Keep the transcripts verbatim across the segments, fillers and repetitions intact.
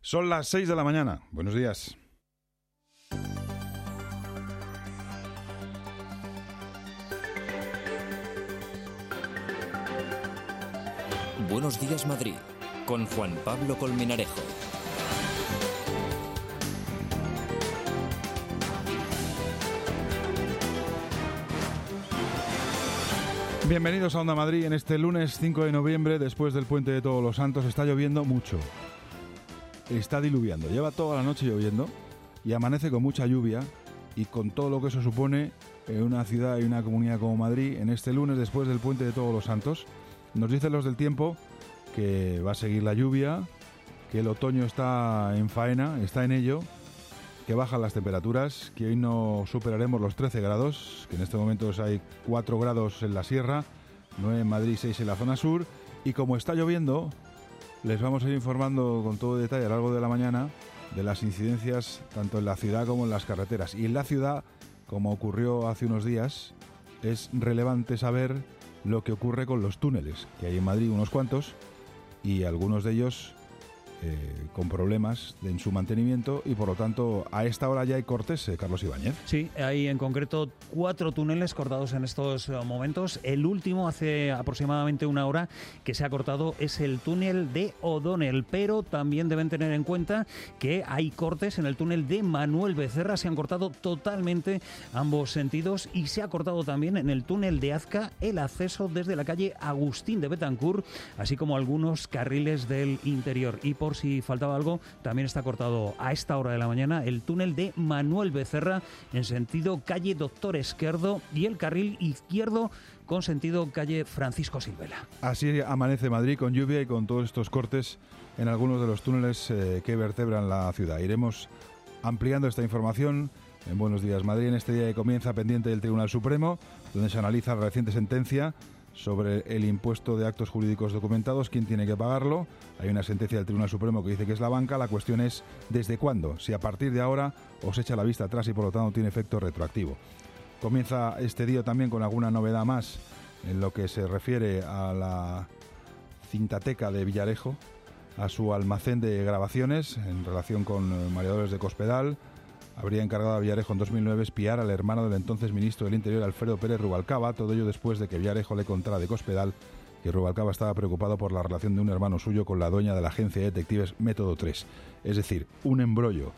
Son las seis de la mañana. Buenos días. Buenos días, Madrid, con Juan Pablo Colmenarejo. Bienvenidos a Onda Madrid en este lunes cinco de noviembre, después del Puente de Todos los Santos. Está lloviendo mucho. Está diluviando. Lleva toda la noche lloviendo y amanece con mucha lluvia, y con todo lo que eso supone en una ciudad y una comunidad como Madrid en este lunes después del Puente de Todos los Santos. Nos dicen los del tiempo que va a seguir la lluvia, que el otoño está en faena, está en ello, que bajan las temperaturas, que hoy no superaremos los trece grados, que en este momento hay cuatro grados en la sierra, nueve en Madrid, seis en la zona sur, y como está lloviendo, les vamos a ir informando con todo detalle a lo largo de la mañana de las incidencias tanto en la ciudad como en las carreteras. Y en la ciudad, como ocurrió hace unos días, es relevante saber lo que ocurre con los túneles, que hay en Madrid unos cuantos, y algunos de ellos eh, con problemas en su mantenimiento, y por lo tanto a esta hora ya hay cortes, eh, Carlos Ibáñez. Sí, hay en concreto cuatro túneles cortados en estos momentos. El último, hace aproximadamente una hora que se ha cortado, es el túnel de O'Donnell, pero también deben tener en cuenta que hay cortes en el túnel de Manuel Becerra. Se han cortado totalmente ambos sentidos, y se ha cortado también en el túnel de Azca el acceso desde la calle Agustín de Betancourt, así como algunos carriles del interior. Y por si faltaba algo, también está cortado a esta hora de la mañana el túnel de Manuel Becerra en sentido calle Doctor Esquerdo, y el carril izquierdo con sentido calle Francisco Silvela. Así amanece Madrid, con lluvia y con todos estos cortes en algunos de los túneles eh, que vertebran la ciudad. Iremos ampliando esta información en Buenos Días Madrid, en este día que comienza pendiente del Tribunal Supremo, donde se analiza la reciente sentencia sobre el impuesto de actos jurídicos documentados, quién tiene que pagarlo. Hay una sentencia del Tribunal Supremo que dice que es la banca. La cuestión es desde cuándo, si a partir de ahora o se echa la vista atrás y por lo tanto tiene efecto retroactivo. Comienza este día también con alguna novedad más en lo que se refiere a la Cintateca de Villarejo, a su almacén de grabaciones en relación con mareadores de Cospedal. Habría encargado a Villarejo en dos mil nueve espiar al hermano del entonces ministro del Interior, Alfredo Pérez Rubalcaba, todo ello después de que Villarejo le contara de Cospedal que Rubalcaba estaba preocupado por la relación de un hermano suyo con la dueña de la agencia de detectives Método tres. Es decir, un embrollo.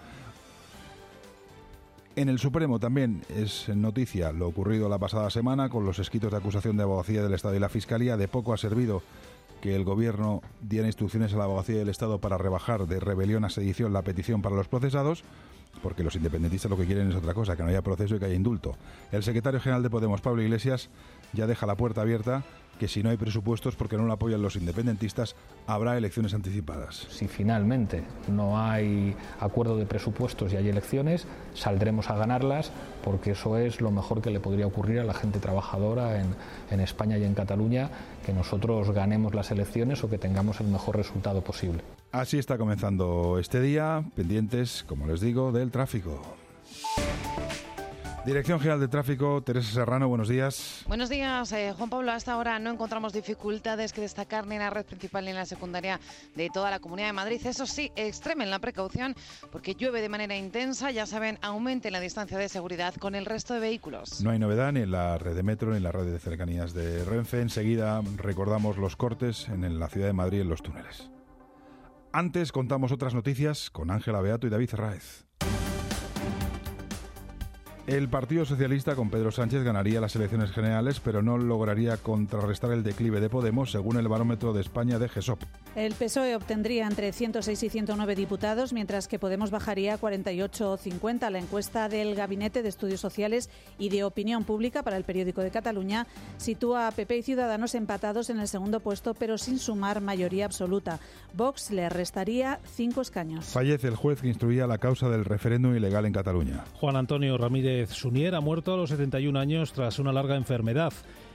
En el Supremo también es noticia lo ocurrido la pasada semana con los escritos de acusación de Abogacía del Estado y la Fiscalía. De poco ha servido que el Gobierno diera instrucciones a la Abogacía del Estado para rebajar de rebelión a sedición la petición para los procesados, porque los independentistas lo que quieren es otra cosa, que no haya proceso y que haya indulto. El secretario general de Podemos, Pablo Iglesias, ya deja la puerta abierta, que si no hay presupuestos porque no lo apoyan los independentistas, habrá elecciones anticipadas. Si finalmente no hay acuerdo de presupuestos y hay elecciones, saldremos a ganarlas, porque eso es lo mejor que le podría ocurrir a la gente trabajadora en, en España y en Cataluña, que nosotros ganemos las elecciones o que tengamos el mejor resultado posible. Así está comenzando este día, pendientes, como les digo, del tráfico. Dirección General de Tráfico, Teresa Serrano, buenos días. Buenos días, eh, Juan Pablo. Hasta ahora no encontramos dificultades que destacar ni en la red principal ni en la secundaria de toda la Comunidad de Madrid. Eso sí, extremen la precaución porque llueve de manera intensa. Ya saben, aumenten la distancia de seguridad con el resto de vehículos. No hay novedad ni en la red de metro ni en la red de cercanías de Renfe. Enseguida recordamos los cortes en la ciudad de Madrid en los túneles. Antes contamos otras noticias con Ángela Beato y David Ferráez. El Partido Socialista con Pedro Sánchez ganaría las elecciones generales, pero no lograría contrarrestar el declive de Podemos, según el barómetro de España de GESOP. El P S O E obtendría entre ciento seis y ciento nueve diputados, mientras que Podemos bajaría a cuarenta y ocho o cincuenta. La encuesta del Gabinete de Estudios Sociales y de Opinión Pública para el Periódico de Cataluña sitúa a P P y Ciudadanos empatados en el segundo puesto, pero sin sumar mayoría absoluta. Vox le restaría cinco escaños. Fallece el juez que instruía la causa del referéndum ilegal en Cataluña. Juan Antonio Ramírez Sunier ha muerto a los setenta y un años tras una larga enfermedad.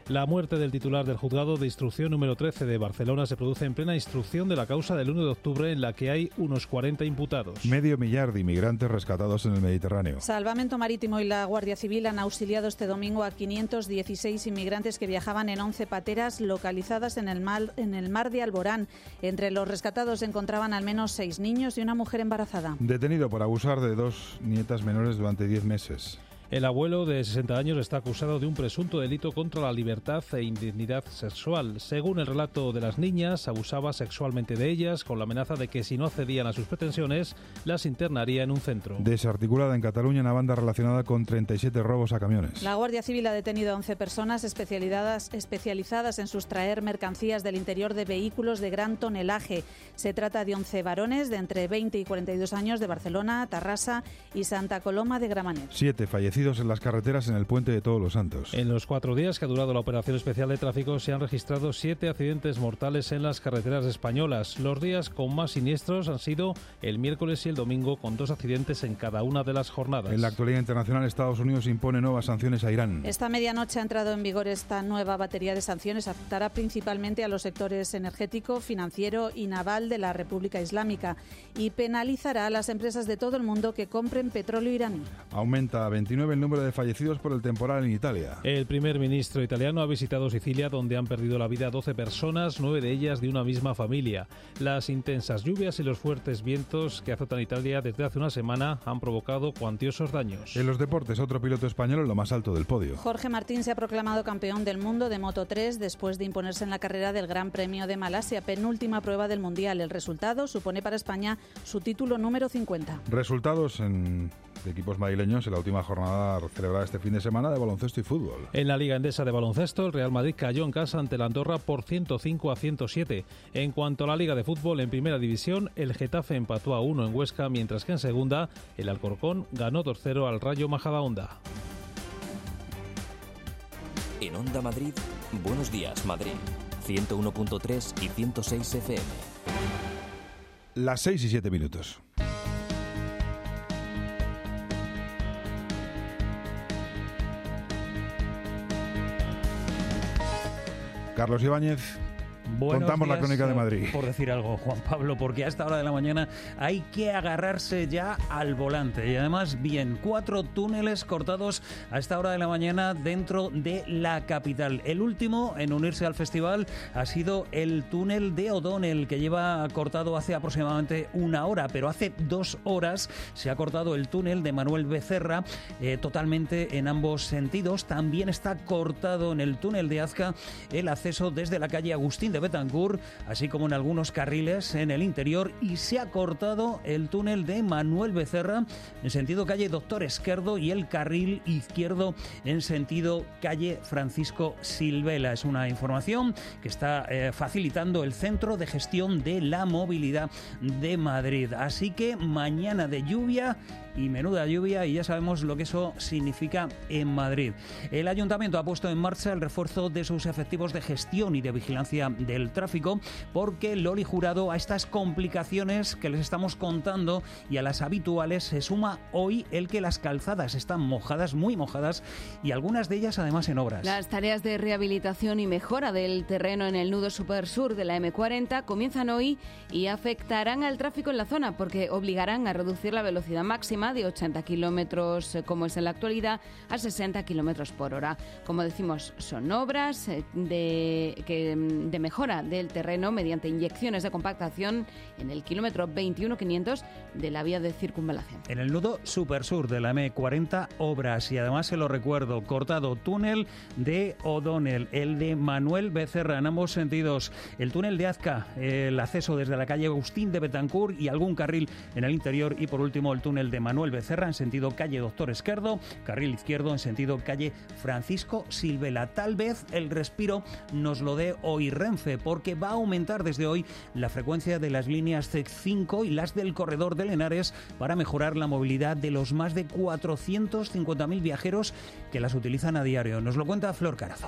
La muerte del titular del juzgado de instrucción número trece de Barcelona se produce en plena instrucción de la causa del uno de octubre, en la que hay unos cuarenta imputados. Medio millar de inmigrantes rescatados en el Mediterráneo. Salvamento Marítimo y la Guardia Civil han auxiliado este domingo a quinientos dieciséis inmigrantes que viajaban en once pateras localizadas en el mar, en el mar de Alborán. Entre los rescatados se encontraban al menos seis niños y una mujer embarazada. Detenido por abusar de dos nietas menores durante diez meses. El abuelo de sesenta años está acusado de un presunto delito contra la libertad e indignidad sexual. Según el relato de las niñas, abusaba sexualmente de ellas con la amenaza de que si no accedían a sus pretensiones, las internaría en un centro. Desarticulada en Cataluña una banda relacionada con treinta y siete robos a camiones. La Guardia Civil ha detenido a once personas especializadas, especializadas en sustraer mercancías del interior de vehículos de gran tonelaje. Se trata de once varones de entre veinte y cuarenta y dos años de Barcelona, Tarrasa y Santa Coloma de Gramenet. Siete fallecidos en las carreteras en el Puente de Todos los Santos. En los cuatro días que ha durado la operación especial de tráfico se han registrado siete accidentes mortales en las carreteras españolas. Los días con más siniestros han sido el miércoles y el domingo, con dos accidentes en cada una de las jornadas. En la actualidad internacional, Estados Unidos impone nuevas sanciones a Irán. Esta medianoche ha entrado en vigor esta nueva batería de sanciones. Afectará principalmente a los sectores energético, financiero y naval de la República Islámica y penalizará a las empresas de todo el mundo que compren petróleo iraní. Aumenta a veintinueve el número de fallecidos por el temporal en Italia. El primer ministro italiano ha visitado Sicilia, donde han perdido la vida doce personas, nueve de ellas de una misma familia. Las intensas lluvias y los fuertes vientos que azotan Italia desde hace una semana han provocado cuantiosos daños. En los deportes, otro piloto español en lo más alto del podio. Jorge Martín se ha proclamado campeón del mundo de Moto tres después de imponerse en la carrera del Gran Premio de Malasia, penúltima prueba del Mundial. El resultado supone para España su título número cincuenta. Resultados en de equipos madrileños en la última jornada celebrada este fin de semana de baloncesto y fútbol. En la Liga Endesa de baloncesto, el Real Madrid cayó en casa ante la Andorra por ciento cinco a ciento siete. En cuanto a la Liga de fútbol, en primera división, el Getafe empató a uno en Huesca, mientras que en segunda, el Alcorcón ganó dos cero al Rayo Majadahonda. En Onda Madrid, Buenos Días Madrid, ciento uno punto tres y ciento seis F M. Las seis y siete minutos. Carlos Ibáñez, Buenos contamos días, la crónica de Madrid. Por decir algo, Juan Pablo, porque a esta hora de la mañana hay que agarrarse ya al volante. Y además, bien, cuatro túneles cortados a esta hora de la mañana dentro de la capital. El último en unirse al festival ha sido el túnel de O'Donnell, que lleva cortado hace aproximadamente una hora, pero hace dos horas se ha cortado el túnel de Manuel Becerra eh, totalmente en ambos sentidos. También está cortado en el túnel de Azca el acceso desde la calle Agustín de Betancourt, así como en algunos carriles en el interior, y se ha cortado el túnel de Manuel Becerra en sentido calle Doctor Esquerdo y el carril izquierdo en sentido calle Francisco Silvela. Es una información que está eh, facilitando el Centro de Gestión de la Movilidad de Madrid. Así que mañana de lluvia, y menuda lluvia, y ya sabemos lo que eso significa en Madrid. El Ayuntamiento ha puesto en marcha el refuerzo de sus efectivos de gestión y de vigilancia del tráfico, porque Loli Jurado, a estas complicaciones que les estamos contando y a las habituales se suma hoy el que las calzadas están mojadas, muy mojadas, y algunas de ellas además en obras. Las tareas de rehabilitación y mejora del terreno en el nudo supersur de la eme cuarenta comienzan hoy y afectarán al tráfico en la zona, porque obligarán a reducir la velocidad máxima de ochenta kilómetros, como es en la actualidad, a sesenta kilómetros por hora. Como decimos, son obras de, que, de mejora del terreno mediante inyecciones de compactación en el kilómetro veintiuno quinientos de la vía de circunvalación. En el nudo supersur de la eme cuarenta, obras, y además se lo recuerdo, cortado túnel de O'Donnell, el de Manuel Becerra en ambos sentidos, el túnel de Azca, el acceso desde la calle Agustín de Betancourt y algún carril en el interior, y por último el túnel de Manuel Becerra en sentido calle Doctor Esquerdo, carril izquierdo en sentido calle Francisco Silvela. Tal vez el respiro nos lo dé hoy Renfe, porque va a aumentar desde hoy la frecuencia de las líneas C cinco y las del corredor de Henares para mejorar la movilidad de los más de cuatrocientos cincuenta mil viajeros que las utilizan a diario. Nos lo cuenta Flor Carazo.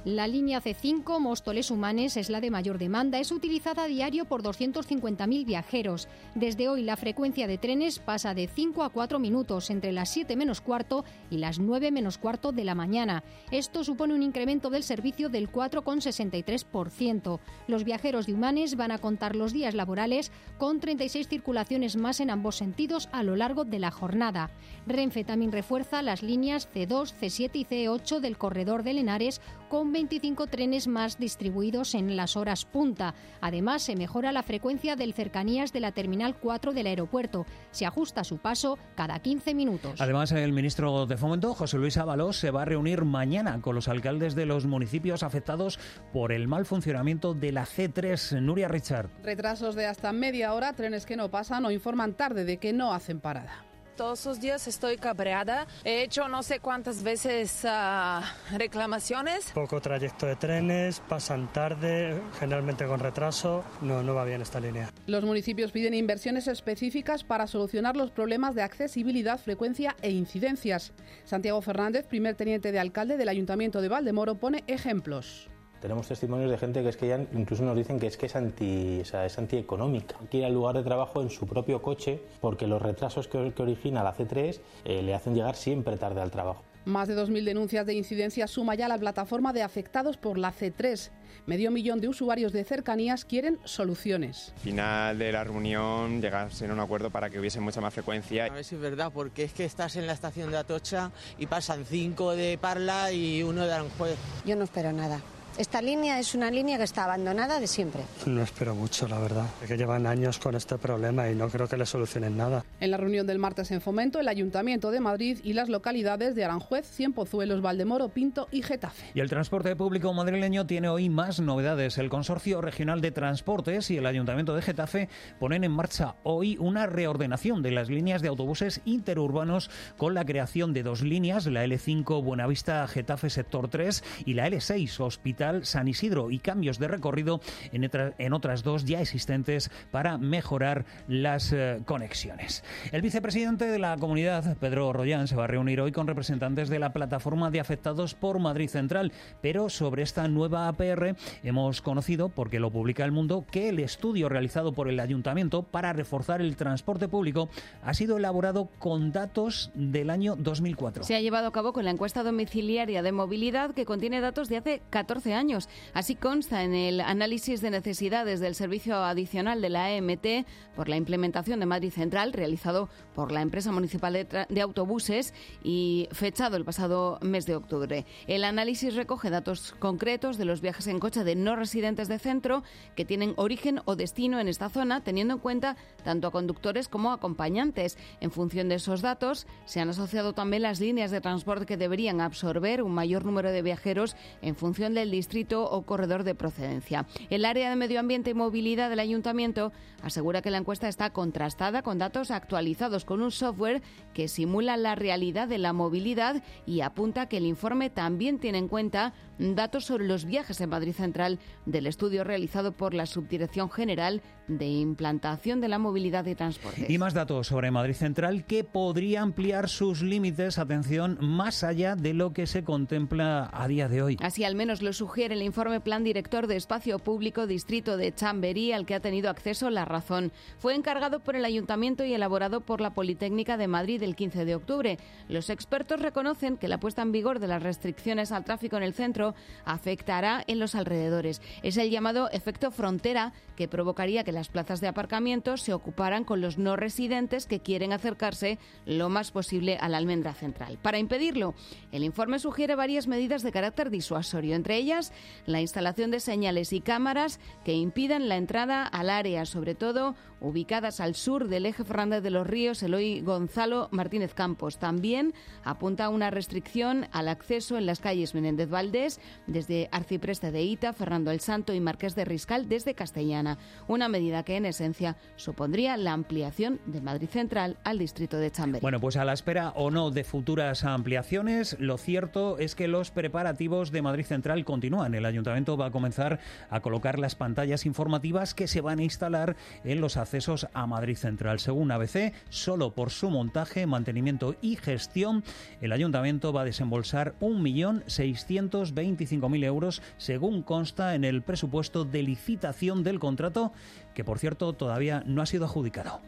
La línea C cinco Móstoles-Humanes es la de mayor demanda. Es utilizada a diario por doscientos cincuenta mil viajeros. Desde hoy la frecuencia de trenes pasa de cinco a cuatro minutos entre las siete menos cuarto y las nueve menos cuarto de la mañana. Esto supone un incremento del servicio del cuatro coma sesenta y tres por ciento. Los viajeros de Humanes van a contar los días laborales con treinta y seis circulaciones más en ambos sentidos a lo largo de la jornada. Renfe también refuerza las líneas C dos, C siete y C ocho del corredor de Henares con veinticinco trenes más distribuidos en las horas punta. Además, se mejora la frecuencia del cercanías de la Terminal cuatro del aeropuerto. Se ajusta su paso cada quince minutos. Además, el ministro de Fomento, José Luis Ábalos, se va a reunir mañana con los alcaldes de los municipios afectados por el mal funcionamiento de la C tres. Nuria Richard. Retrasos de hasta media hora, trenes que no pasan o informan tarde de que no hacen parada. Todos los días estoy cabreada. He hecho no sé cuántas veces uh, reclamaciones. Poco trayecto de trenes, pasan tarde, generalmente con retraso. No, no va bien esta línea. Los municipios piden inversiones específicas para solucionar los problemas de accesibilidad, frecuencia e incidencias. Santiago Fernández, primer teniente de alcalde del Ayuntamiento de Valdemoro, pone ejemplos. Tenemos testimonios de gente que es que ya incluso nos dicen que es que es anti, o sea, es antieconómica. Hay que ir al lugar de trabajo en su propio coche porque los retrasos que, que origina la C tres eh, le hacen llegar siempre tarde al trabajo. Más de dos mil denuncias de incidencias suma ya la plataforma de afectados por la C tres. Medio millón de usuarios de cercanías quieren soluciones. Al final de la reunión llegarse a un acuerdo para que hubiese mucha más frecuencia. A ver si es verdad, porque es que estás en la estación de Atocha y pasan cinco de Parla y uno de Aranjuez. Yo no espero nada. Esta línea es una línea que está abandonada de siempre. No espero mucho, la verdad. Es que llevan años con este problema y no creo que le solucionen nada. En la reunión del martes en Fomento, el Ayuntamiento de Madrid y las localidades de Aranjuez, Cienpozuelos, Valdemoro, Pinto y Getafe. Y el transporte público madrileño tiene hoy más novedades. El Consorcio Regional de Transportes y el Ayuntamiento de Getafe ponen en marcha hoy una reordenación de las líneas de autobuses interurbanos con la creación de dos líneas, la L cinco Buenavista-Getafe Sector tres y la L seis Hospital San Isidro, y cambios de recorrido en, etra, en otras dos ya existentes para mejorar las eh, conexiones. El vicepresidente de la comunidad, Pedro Rollán, se va a reunir hoy con representantes de la plataforma de afectados por Madrid Central, pero sobre esta nueva A P R hemos conocido, porque lo publica El Mundo, que el estudio realizado por el Ayuntamiento para reforzar el transporte público ha sido elaborado con datos del año dos mil cuatro. Se ha llevado a cabo con la encuesta domiciliaria de movilidad, que contiene datos de hace catorce años. Así consta en el análisis de necesidades del servicio adicional de la A M T por la implementación de Madrid Central, realizado por la empresa municipal de, tra- de autobuses y fechado el pasado mes de octubre. El análisis recoge datos concretos de los viajes en coche de no residentes de centro que tienen origen o destino en esta zona, teniendo en cuenta tanto a conductores como a acompañantes. En función de esos datos, se han asociado también las líneas de transporte que deberían absorber un mayor número de viajeros en función del distrito o corredor de procedencia. El área de Medio Ambiente y Movilidad del Ayuntamiento asegura que la encuesta está contrastada con datos actualizados con un software que simula la realidad de la movilidad, y apunta que el informe también tiene en cuenta datos sobre los viajes en Madrid Central del estudio realizado por la Subdirección General de Implantación de la Movilidad y Transportes. Y más datos sobre Madrid Central, que podría ampliar sus límites, atención, más allá de lo que se contempla a día de hoy. Así al menos lo sugiere el informe Plan Director de Espacio Público Distrito de Chamberí, al que ha tenido acceso La Razón. Fue encargado por el Ayuntamiento y elaborado por la Politécnica de Madrid el quince de octubre. Los expertos reconocen que la puesta en vigor de las restricciones al tráfico en el centro afectará en los alrededores. Es el llamado efecto frontera, que provocaría que las plazas de aparcamiento se ocuparan con los no residentes que quieren acercarse lo más posible a la almendra central. Para impedirlo, el informe sugiere varias medidas de carácter disuasorio, entre ellas la instalación de señales y cámaras que impidan la entrada al área, sobre todo ubicadas al sur del eje Fernández de los Ríos, Eloy Gonzalo Martínez Campos. También apunta a una restricción al acceso en las calles Menéndez Valdés, desde Arcipreste de Ita, Fernando el Santo y Marqués de Riscal desde Castellana. Una medida que en esencia supondría la ampliación de Madrid Central al distrito de Chamberí. Bueno, pues a la espera o no de futuras ampliaciones, lo cierto es que los preparativos de Madrid Central continúan. El Ayuntamiento va a comenzar a colocar las pantallas informativas que se van a instalar en los accesos a Madrid Central. Según A B C, solo por su montaje, mantenimiento y gestión, el Ayuntamiento va a desembolsar un millón seiscientos veinte veinticinco mil euros, según consta en el presupuesto de licitación del contrato, que por cierto todavía no ha sido adjudicado.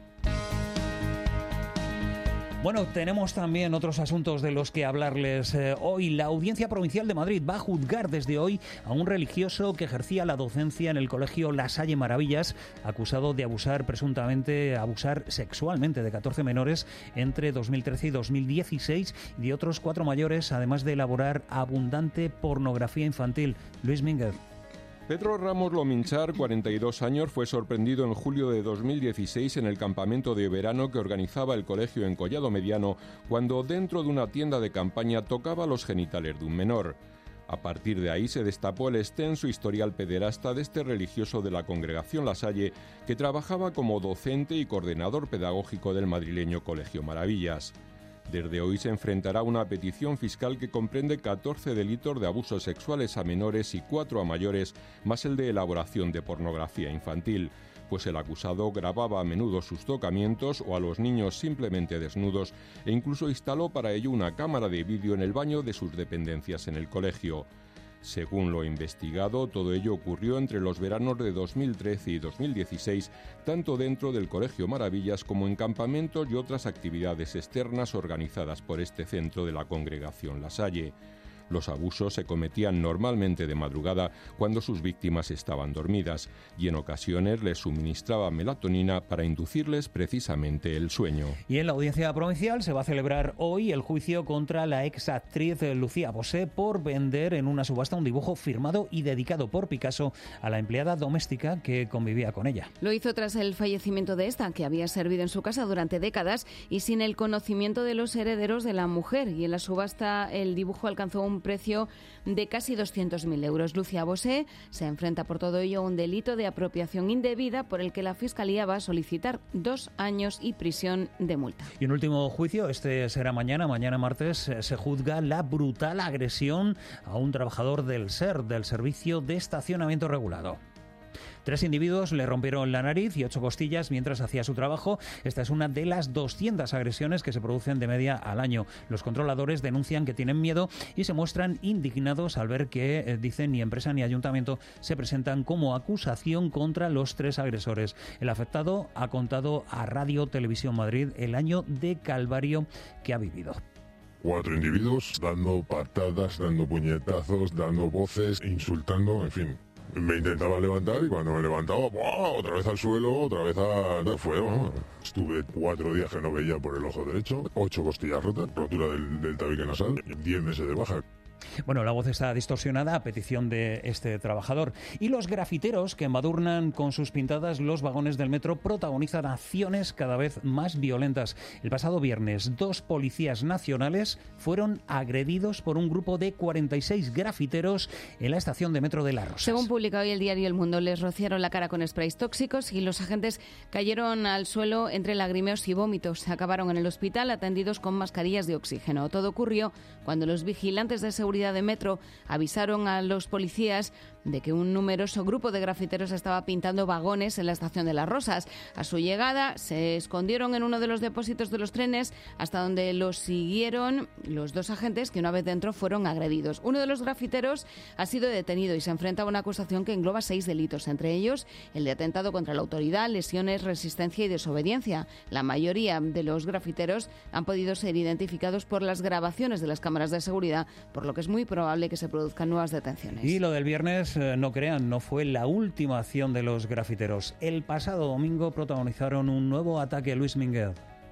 Bueno, tenemos también otros asuntos de los que hablarles eh, hoy. La Audiencia Provincial de Madrid va a juzgar desde hoy a un religioso que ejercía la docencia en el colegio La Salle Maravillas, acusado de abusar, presuntamente abusar sexualmente de catorce menores entre dos mil trece y dos mil dieciséis y de otros cuatro mayores, además de elaborar abundante pornografía infantil. Luis Mínguez. Pedro Ramos Lominchar, cuarenta y dos años, fue sorprendido en julio de dos mil dieciséis en el campamento de verano que organizaba el colegio en Collado Mediano, cuando dentro de una tienda de campaña tocaba los genitales de un menor. A partir de ahí se destapó el extenso historial pederasta de este religioso de la Congregación La Salle, que trabajaba como docente y coordinador pedagógico del madrileño Colegio Maravillas. Desde hoy se enfrentará a una petición fiscal que comprende catorce delitos de abusos sexuales a menores y cuatro a mayores, más el de elaboración de pornografía infantil, pues el acusado grababa a menudo sus tocamientos o a los niños simplemente desnudos e incluso instaló para ello una cámara de vídeo en el baño de sus dependencias en el colegio. Según lo investigado, todo ello ocurrió entre los veranos de dos mil trece y dos mil dieciséis, tanto dentro del Colegio Maravillas como en campamentos y otras actividades externas organizadas por este centro de la Congregación La Salle. Los abusos se cometían normalmente de madrugada cuando sus víctimas estaban dormidas y en ocasiones les suministraba melatonina para inducirles precisamente el sueño. Y en la Audiencia Provincial se va a celebrar hoy el juicio contra la ex actriz Lucía Bosé por vender en una subasta un dibujo firmado y dedicado por Picasso a la empleada doméstica que convivía con ella. Lo hizo tras el fallecimiento de esta, que había servido en su casa durante décadas y sin el conocimiento de los herederos de la mujer. Y en la subasta el dibujo alcanzó un precio de casi doscientos mil euros. Lucía Bosé se enfrenta por todo ello a un delito de apropiación indebida por el que la Fiscalía va a solicitar dos años y prisión de multa. Y un último juicio, este será mañana, mañana martes, se juzga la brutal agresión a un trabajador del S E R, del Servicio de Estacionamiento Regulado. Tres individuos le rompieron la nariz y ocho costillas mientras hacía su trabajo. Esta es una de las doscientas agresiones que se producen de media al año. Los controladores denuncian que tienen miedo y se muestran indignados al ver que, eh, dicen, ni empresa ni ayuntamiento se presentan como acusación contra los tres agresores. El afectado ha contado a Radio Televisión Madrid el año de calvario que ha vivido. Cuatro individuos dando patadas, dando puñetazos, dando voces, insultando, en fin. Me intentaba levantar y cuando me levantaba, ¡buah!, otra vez al suelo, otra vez a... Fue, ¿no? Estuve cuatro días que no veía por el ojo derecho, ocho costillas rotas, rotura del, del tabique nasal, diez meses de baja. Bueno, la voz está distorsionada a petición de este trabajador. Y los grafiteros que embadurnan con sus pintadas los vagones del metro protagonizan acciones cada vez más violentas. El pasado viernes, dos policías nacionales fueron agredidos por un grupo de cuarenta y seis grafiteros en la estación de metro de Las Rosas. Según publica hoy el diario El Mundo, les rociaron la cara con sprays tóxicos y los agentes cayeron al suelo entre lagrimeos y vómitos. Se acabaron en el hospital atendidos con mascarillas de oxígeno. Todo ocurrió cuando los vigilantes de seguridad de metro avisaron a los policías de que un numeroso grupo de grafiteros estaba pintando vagones en la estación de Las Rosas. A su llegada se escondieron en uno de los depósitos de los trenes hasta donde los siguieron los dos agentes que una vez dentro fueron agredidos. Uno de los grafiteros ha sido detenido y se enfrenta a una acusación que engloba seis delitos, entre ellos el de atentado contra la autoridad, lesiones, resistencia y desobediencia. La mayoría de los grafiteros han podido ser identificados por las grabaciones de las cámaras de seguridad, por lo que es muy probable que se produzcan nuevas detenciones. Y lo del viernes, eh, no crean, no fue la última acción de los grafiteros. El pasado domingo protagonizaron un nuevo ataque. Luis Mínguez.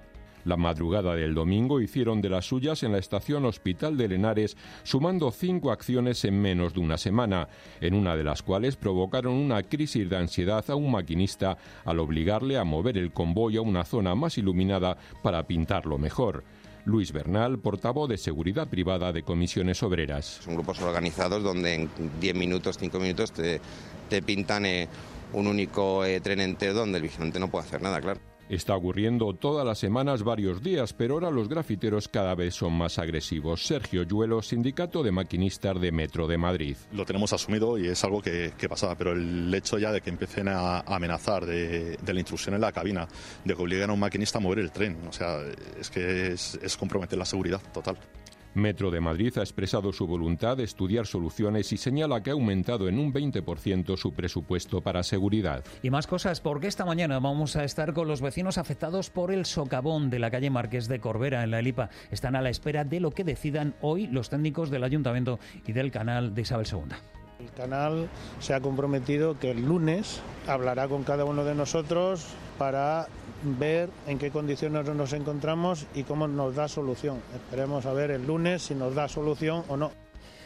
La madrugada del domingo hicieron de las suyas en la estación Hospital de Henares, sumando cinco acciones en menos de una semana, en una de las cuales provocaron una crisis de ansiedad a un maquinista al obligarle a mover el convoy a una zona más iluminada para pintarlo mejor. Luis Bernal, portavoz de Seguridad Privada de Comisiones Obreras. Son grupos organizados donde en diez minutos, cinco minutos te, te pintan eh, un único eh, tren entero donde el vigilante no puede hacer nada, claro. Está ocurriendo todas las semanas varios días, pero ahora los grafiteros cada vez son más agresivos. Sergio Yuelo, Sindicato de Maquinistas de Metro de Madrid. Lo tenemos asumido y es algo que, que pasaba, pero el hecho ya de que empiecen a amenazar de, de la intrusión en la cabina, de que obliguen a un maquinista a mover el tren, o sea, es que es, es comprometer la seguridad total. Metro de Madrid ha expresado su voluntad de estudiar soluciones y señala que ha aumentado en un veinte por ciento su presupuesto para seguridad. Y más cosas, porque esta mañana vamos a estar con los vecinos afectados por el socavón de la calle Marqués de Corbera en la Elipa. Están a la espera de lo que decidan hoy los técnicos del Ayuntamiento y del canal de Isabel segunda. El canal se ha comprometido que el lunes hablará con cada uno de nosotros para ver en qué condiciones nos encontramos y cómo nos da solución. Esperemos a ver el lunes si nos da solución o no.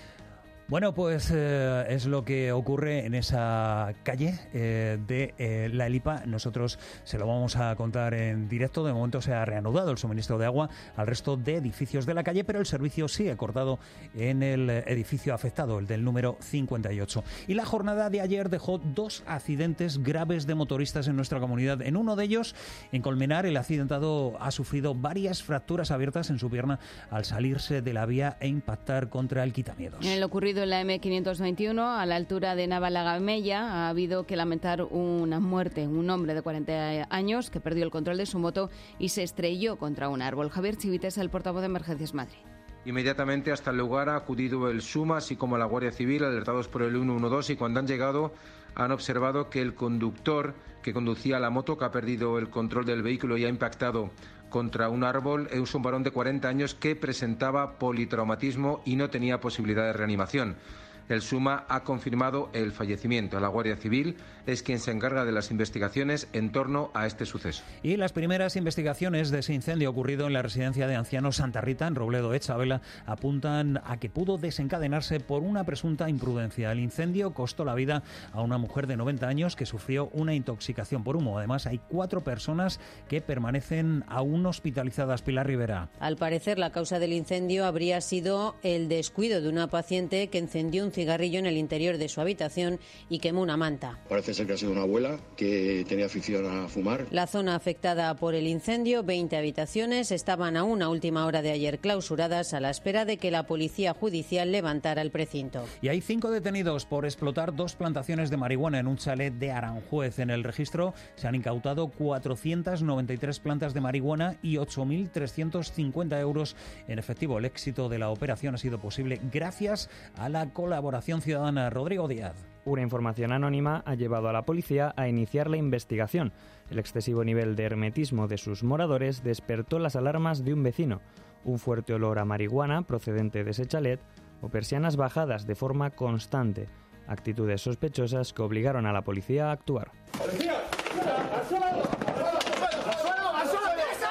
Bueno, pues eh, es lo que ocurre en esa calle eh, de eh, La Elipa. Nosotros se lo vamos a contar en directo. De momento se ha reanudado el suministro de agua al resto de edificios de la calle, pero el servicio sigue cortado en el edificio afectado, el del número cincuenta y ocho. Y la jornada de ayer dejó dos accidentes graves de motoristas en nuestra comunidad. En uno de ellos, en Colmenar, el accidentado ha sufrido varias fracturas abiertas en su pierna al salirse de la vía e impactar contra el quitamiedos. En lo ocurrido en la eme quinientos veintiuno, a la altura de Navalagamella, ha habido que lamentar una muerte. Un hombre de cuarenta años que perdió el control de su moto y se estrelló contra un árbol. Javier Chivites, el portavoz de Emergencias Madrid. Inmediatamente hasta el lugar ha acudido el SUMA, así como la Guardia Civil, alertados por el ciento doce, y cuando han llegado han observado que el conductor que conducía la moto, que ha perdido el control del vehículo y ha impactado contra un árbol, es un varón de cuarenta años que presentaba politraumatismo y no tenía posibilidad de reanimación. El SUMA ha confirmado el fallecimiento. La Guardia Civil es quien se encarga de las investigaciones en torno a este suceso. Y las primeras investigaciones de ese incendio ocurrido en la residencia de ancianos Santa Rita, en Robledo de Chabela, apuntan a que pudo desencadenarse por una presunta imprudencia. El incendio costó la vida a una mujer de noventa años que sufrió una intoxicación por humo. Además, hay cuatro personas que permanecen aún hospitalizadas. Pilar Rivera. Al parecer, la causa del incendio habría sido el descuido de una paciente que encendió un cigarrillo en el interior de su habitación y quemó una manta. Parece ser que ha sido una abuela que tenía afición a fumar. La zona afectada por el incendio, veinte habitaciones, estaban a una última hora de ayer clausuradas a la espera de que la policía judicial levantara el precinto. Y hay cinco detenidos por explotar dos plantaciones de marihuana en un chalet de Aranjuez. En el registro se han incautado cuatrocientas noventa y tres plantas de marihuana y ocho mil trescientos cincuenta euros en efectivo. El éxito de la operación ha sido posible gracias a la colaboración ciudadana. Rodrigo Díaz. Una información anónima ha llevado a la policía a iniciar la investigación. El excesivo nivel de hermetismo de sus moradores despertó las alarmas de un vecino. Un fuerte olor a marihuana procedente de ese chalet o persianas bajadas de forma constante. Actitudes sospechosas que obligaron a la policía a actuar. ¡Policía! ¡Al suelo! ¡Al suelo! ¡Al suelo! ¡Al suelo!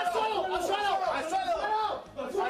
¡Al suelo! ¡Al suelo!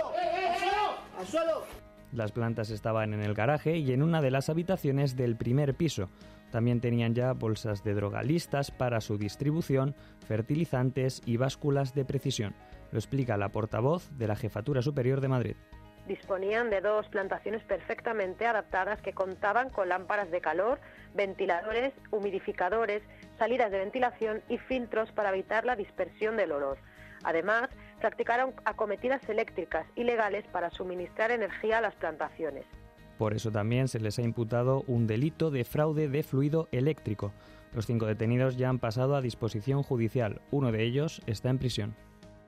¡Al suelo! Las plantas estaban en el garaje y en una de las habitaciones del primer piso. También tenían ya bolsas de droga listas para su distribución, fertilizantes y básculas de precisión. Lo explica la portavoz de la Jefatura Superior de Madrid. Disponían de dos plantaciones perfectamente adaptadas que contaban con lámparas de calor, ventiladores, humidificadores, salidas de ventilación y filtros para evitar la dispersión del olor. Además, practicaron acometidas eléctricas ilegales para suministrar energía a las plantaciones. Por eso también se les ha imputado un delito de fraude de fluido eléctrico. Los cinco detenidos ya han pasado a disposición judicial. Uno de ellos está en prisión.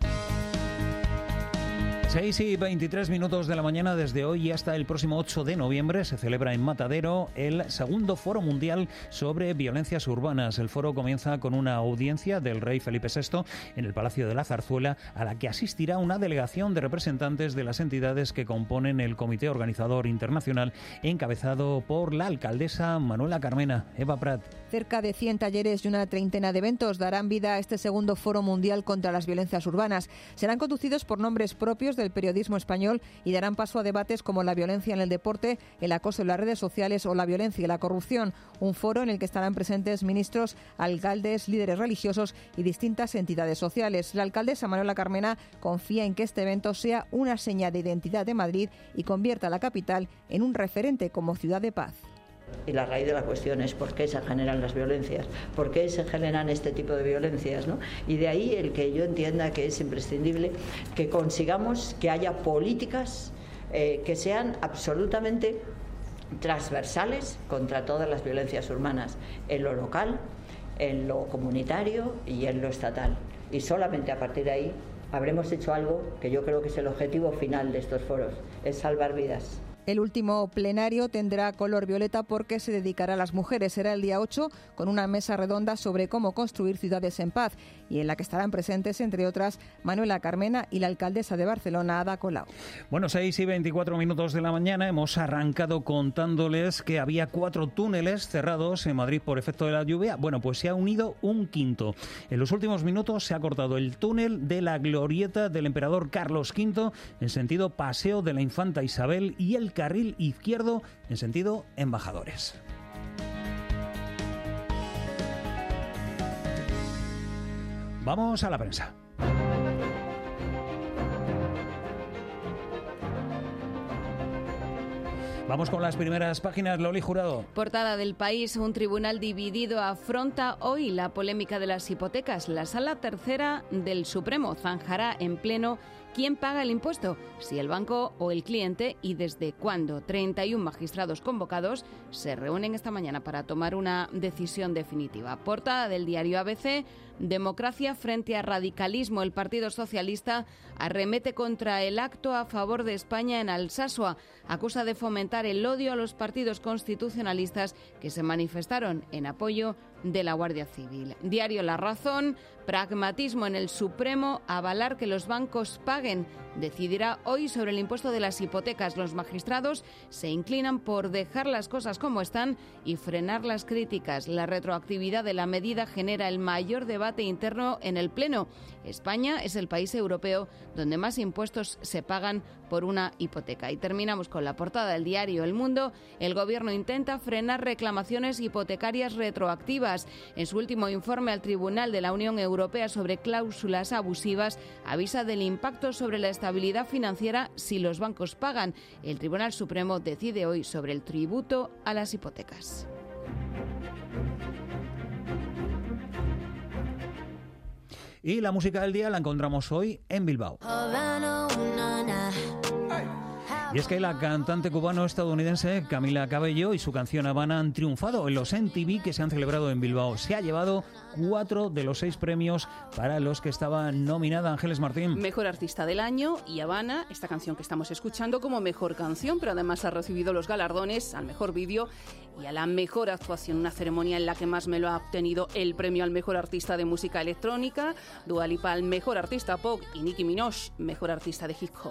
seis y veintitrés minutos de la mañana. Desde hoy y hasta el próximo ocho de noviembre se celebra en Matadero el segundo Foro Mundial sobre Violencias Urbanas. El foro comienza con una audiencia del rey Felipe sexto en el Palacio de la Zarzuela, a la que asistirá una delegación de representantes de las entidades que componen el Comité Organizador Internacional, encabezado por la alcaldesa Manuela Carmena. Eva Prat. Cerca de cien talleres y una treintena de eventos darán vida a este segundo Foro Mundial contra las Violencias Urbanas. Serán conducidos por nombres propios del periodismo español y darán paso a debates como la violencia en el deporte, el acoso en las redes sociales o la violencia y la corrupción. Un foro en el que estarán presentes ministros, alcaldes, líderes religiosos y distintas entidades sociales. La alcaldesa Manuela Carmena confía en que este evento sea una seña de identidad de Madrid y convierta a la capital en un referente como ciudad de paz. Y la raíz de la cuestión es por qué se generan las violencias, por qué se generan este tipo de violencias, ¿no? Y de ahí el que yo entienda que es imprescindible que consigamos que haya políticas eh, que sean absolutamente transversales contra todas las violencias urbanas, en lo local, en lo comunitario y en lo estatal. Y solamente a partir de ahí habremos hecho algo que yo creo que es el objetivo final de estos foros, es salvar vidas. El último plenario tendrá color violeta porque se dedicará a las mujeres. Será el día ocho con una mesa redonda sobre cómo construir ciudades en paz y en la que estarán presentes, entre otras, Manuela Carmena y la alcaldesa de Barcelona, Ada Colau. Bueno, seis y veinticuatro minutos de la mañana. Hemos arrancado contándoles que había cuatro túneles cerrados en Madrid por efecto de la lluvia. Bueno, pues se ha unido un quinto. En los últimos minutos se ha cortado el túnel de la glorieta del emperador Carlos quinto en sentido Paseo de la Infanta Isabel y el carril izquierdo en sentido Embajadores. Vamos a la prensa. Vamos con las primeras páginas, Loli Jurado. Portada del País, un tribunal dividido afronta hoy la polémica de las hipotecas. La Sala Tercera del Supremo zanjará en pleno quién paga el impuesto, si el banco o el cliente y desde cuándo. treinta y uno magistrados convocados se reúnen esta mañana para tomar una decisión definitiva. Portada del diario A B C, democracia frente a radicalismo. El Partido Socialista arremete contra el acto a favor de España en Alsasua. Acusa de fomentar el odio a los partidos constitucionalistas que se manifestaron en apoyo de la Guardia Civil. Diario La Razón, pragmatismo en el Supremo, avalar que los bancos paguen. Decidirá hoy sobre el impuesto de las hipotecas. Los magistrados se inclinan por dejar las cosas como están y frenar las críticas. La retroactividad de la medida genera el mayor debate interno en el Pleno. España es el país europeo donde más impuestos se pagan por una hipoteca. Y terminamos con la portada del diario El Mundo. El Gobierno intenta frenar reclamaciones hipotecarias retroactivas. En su último informe al Tribunal de la Unión Europea sobre cláusulas abusivas, avisa del impacto sobre la estabilidad financiera si los bancos pagan. El Tribunal Supremo decide hoy sobre el tributo a las hipotecas. Y la música del día la encontramos hoy en Bilbao. Y es que la cantante cubano-estadounidense Camila Cabello y su canción Habana han triunfado en los M T V que se han celebrado en Bilbao. Se ha llevado cuatro de los seis premios para los que estaba nominada. Ángeles Martín. Mejor artista del año y Habana, esta canción que estamos escuchando, como mejor canción, pero además ha recibido los galardones al mejor vídeo y a la mejor actuación, una ceremonia en la que más me lo ha obtenido el premio al mejor artista de música electrónica, Dua Lipa al mejor artista pop y Nicki Minaj mejor artista de hip hop.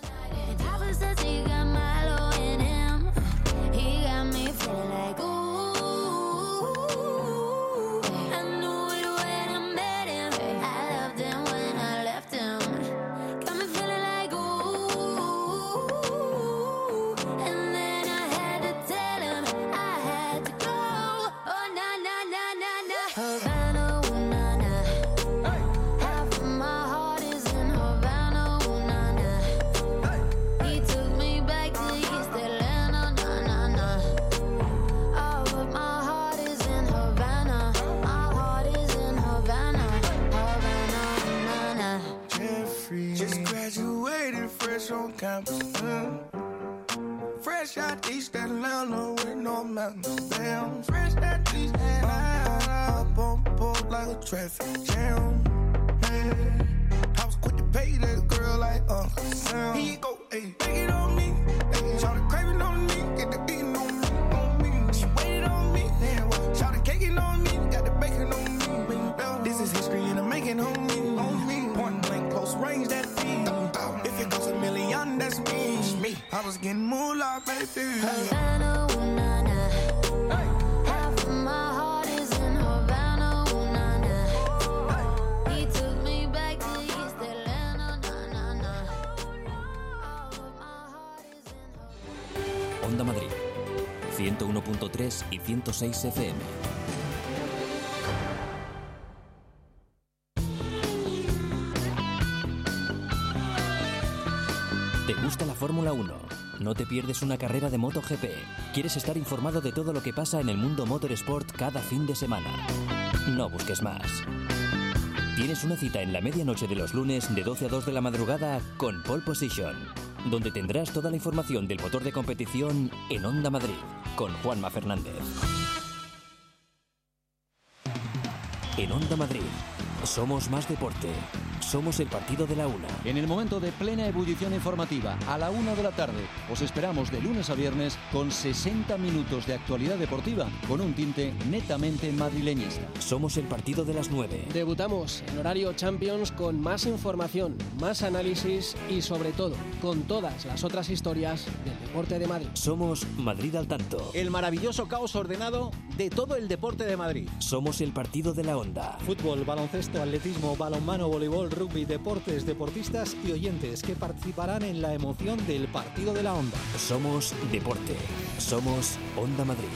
On campus, mm. Fresh out East Atlanta with no mountains, damn. Fresh out East Atlanta, up on board like a traffic jam, man. I was quick to pay that girl like Uncle Sam. Here you go, ayy, take it on me, ayy. Shout the craving on me, get the beating on me, on me. She waited on me, damn. Shout the caking on me, got the bacon on me. This is history and I'm making on me, on me. Point blank, close range, that feed. If it goes a million, that's me. me. I was getting moolah, baby. Havana, ooh, nah, nah. Hey. Half of my heart is in Havana, ooh, nah, nah. He took me back to East Atlanta, nah, nah, nah. Onda Madrid, ciento uno punto tres y ciento seis F M. ¿Te gusta la Fórmula uno? ¿No te pierdes una carrera de MotoGP? ¿Quieres estar informado de todo lo que pasa en el mundo motorsport cada fin de semana? No busques más. Tienes una cita en la medianoche de los lunes de doce a dos de la madrugada con Pole Position, donde tendrás toda la información del motor de competición en Onda Madrid con Juanma Fernández. En Onda Madrid somos más deporte, Somos el partido de la una. En el momento de plena ebullición informativa, a la una de la tarde, os esperamos de lunes a viernes con sesenta minutos de actualidad deportiva con un tinte netamente madrileñista. Somos el partido de las nueve. Debutamos en horario Champions con más información, más análisis y sobre todo con todas las otras historias del deporte de Madrid. Somos Madrid al tanto. El maravilloso caos ordenado de todo el deporte de Madrid. Somos el partido de la onda. Fútbol, baloncesto, atletismo, balonmano, voleibol, rugby, deportes, deportistas y oyentes que participarán en la emoción del partido de la onda. Somos deporte. Somos Onda Madrid.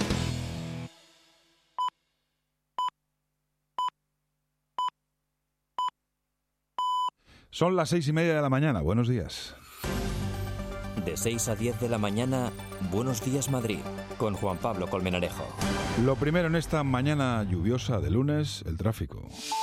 Son las seis y media de la mañana. Buenos días. De seis a diez de la mañana, Buenos Días Madrid, con Juan Pablo Colmenarejo. Lo primero en esta mañana lluviosa de lunes, el tráfico.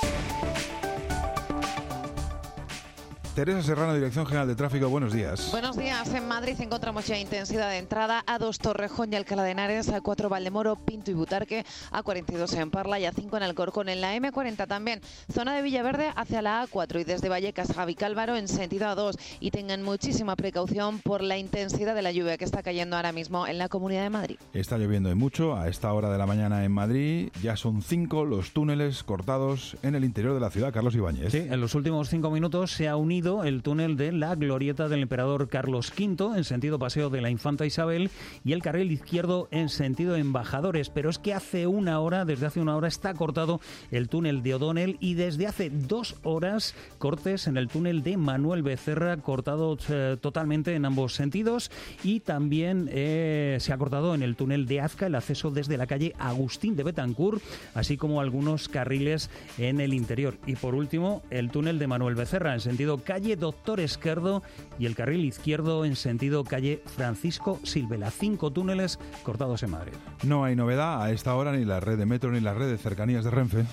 Teresa Serrano, Dirección General de Tráfico, buenos días. Buenos días. En Madrid encontramos ya intensidad de entrada: A dos Torrejón y Alcalá de Henares, A cuatro Valdemoro, Pinto y Butarque, A cuarenta y dos en Parla y A cinco en Alcorcón. En la eme cuarenta también, zona de Villaverde hacia la A cuatro y desde Vallecas a Vicálvaro en sentido A dos. Y tengan muchísima precaución por la intensidad de la lluvia que está cayendo ahora mismo en la Comunidad de Madrid. Está lloviendo y mucho a esta hora de la mañana en Madrid. Ya son cinco los túneles cortados en el interior de la ciudad. Carlos Ibáñez. Sí, en los últimos cinco minutos se ha unido el túnel de la glorieta del emperador Carlos quinto en sentido Paseo de la Infanta Isabel y el carril izquierdo en sentido Embajadores. Pero es que hace una hora, desde hace una hora, está cortado el túnel de O'Donnell y desde hace dos horas cortes en el túnel de Manuel Becerra, cortado eh, totalmente en ambos sentidos, y también eh, se ha cortado en el túnel de Azca el acceso desde la calle Agustín de Betancourt, así como algunos carriles en el interior. Y por último, el túnel de Manuel Becerra en sentido calle Doctor Esquerdo y el carril izquierdo en sentido calle Francisco Silvela. Cinco túneles cortados en Madrid. No hay novedad a esta hora ni la red de metro ni la red de cercanías de Renfe.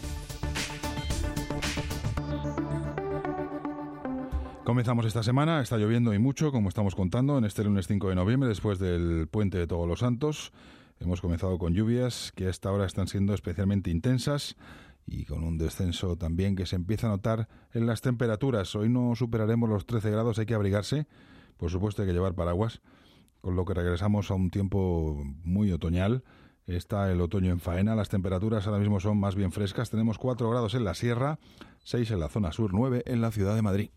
Comenzamos esta semana, está lloviendo y mucho, como estamos contando, en este lunes cinco de noviembre, después del puente de Todos los Santos. Hemos comenzado con lluvias que a esta hora están siendo especialmente intensas y con un descenso también que se empieza a notar en las temperaturas. Hoy no superaremos los trece grados, hay que abrigarse, por supuesto hay que llevar paraguas, con lo que regresamos a un tiempo muy otoñal. Está el otoño en faena, las temperaturas ahora mismo son más bien frescas. Tenemos cuatro grados en la sierra, seis en la zona sur, nueve en la ciudad de Madrid.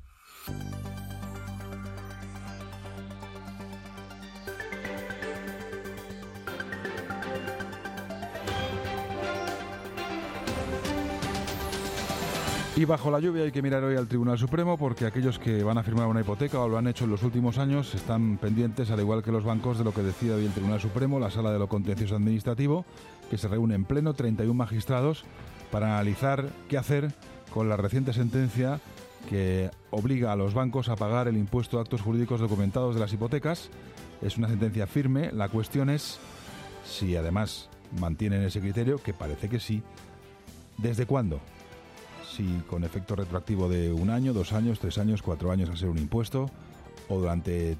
Y bajo la lluvia hay que mirar hoy al Tribunal Supremo porque aquellos que van a firmar una hipoteca o lo han hecho en los últimos años están pendientes, al igual que los bancos, de lo que decida hoy el Tribunal Supremo, la Sala de lo Contencioso Administrativo, que se reúne en pleno, treinta y uno magistrados, para analizar qué hacer con la reciente sentencia que obliga a los bancos a pagar el impuesto de actos jurídicos documentados de las hipotecas. Es una sentencia firme. La cuestión es si además mantienen ese criterio, que parece que sí. ¿Desde cuándo? Si con efecto retroactivo de un año, dos años, tres años, cuatro años al ser un impuesto, o durante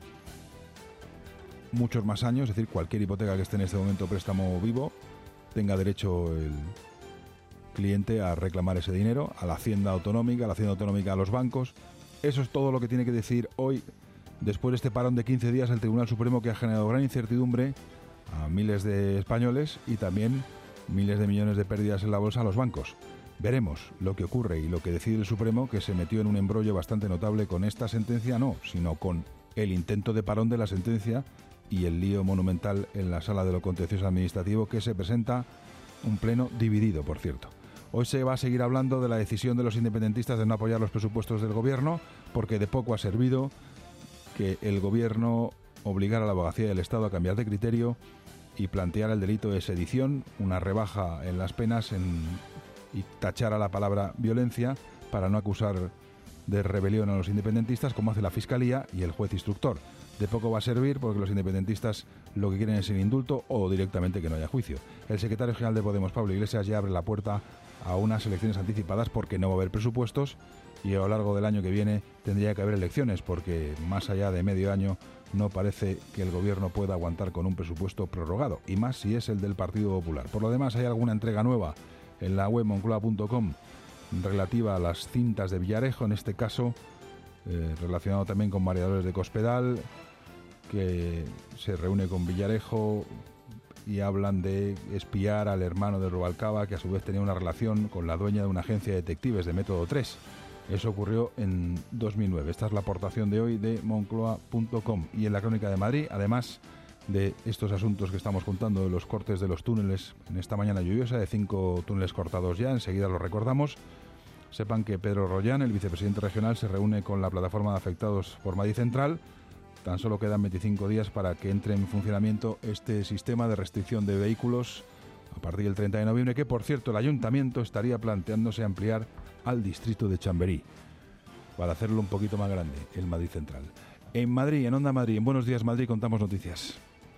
muchos más años, es decir, cualquier hipoteca que esté en este momento préstamo vivo, tenga derecho el cliente a reclamar ese dinero a la Hacienda Autonómica, a la Hacienda Autonómica a los bancos. Eso es todo lo que tiene que decir hoy, después de este parón de quince días, el Tribunal Supremo, que ha generado gran incertidumbre a miles de españoles y también miles de millones de pérdidas en la bolsa a los bancos. Veremos lo que ocurre y lo que decide el Supremo, que se metió en un embrollo bastante notable con esta sentencia, no, sino con el intento de parón de la sentencia y el lío monumental en la Sala de lo Contencioso Administrativo, que se presenta un pleno dividido, por cierto. Hoy se va a seguir hablando de la decisión de los independentistas de no apoyar los presupuestos del Gobierno, porque de poco ha servido que el Gobierno obligara a la Abogacía del Estado a cambiar de criterio y plantear el delito de sedición, una rebaja en las penas en y tachar a la palabra violencia para no acusar de rebelión a los independentistas, como hace la Fiscalía y el juez instructor. De poco va a servir porque los independentistas lo que quieren es el indulto o directamente que no haya juicio. El secretario general de Podemos, Pablo Iglesias, ya abre la puerta a unas elecciones anticipadas porque no va a haber presupuestos y a lo largo del año que viene tendría que haber elecciones, porque más allá de medio año no parece que el Gobierno pueda aguantar con un presupuesto prorrogado, y más si es el del Partido Popular. Por lo demás, hay alguna entrega nueva en la web moncloa punto com relativa a las cintas de Villarejo, en este caso eh, relacionado también con María Dolores de Cospedal, que se reúne con Villarejo y hablan de espiar al hermano de Rubalcaba, que a su vez tenía una relación con la dueña de una agencia de detectives de Método tres. Eso ocurrió en dos mil nueve. Esta es la aportación de hoy de Moncloa punto com. Y en la Crónica de Madrid, además de estos asuntos que estamos contando, de los cortes de los túneles en esta mañana lluviosa, de cinco túneles cortados ya, enseguida lo recordamos. Sepan que Pedro Rollán, el vicepresidente regional, se reúne con la plataforma de afectados por Madrid Central. Tan solo quedan veinticinco días para que entre en funcionamiento este sistema de restricción de vehículos a partir del treinta de noviembre, que por cierto el Ayuntamiento estaría planteándose ampliar al distrito de Chamberí para hacerlo un poquito más grande, el Madrid Central. En Madrid, en Onda Madrid, en Buenos Días Madrid, contamos noticias.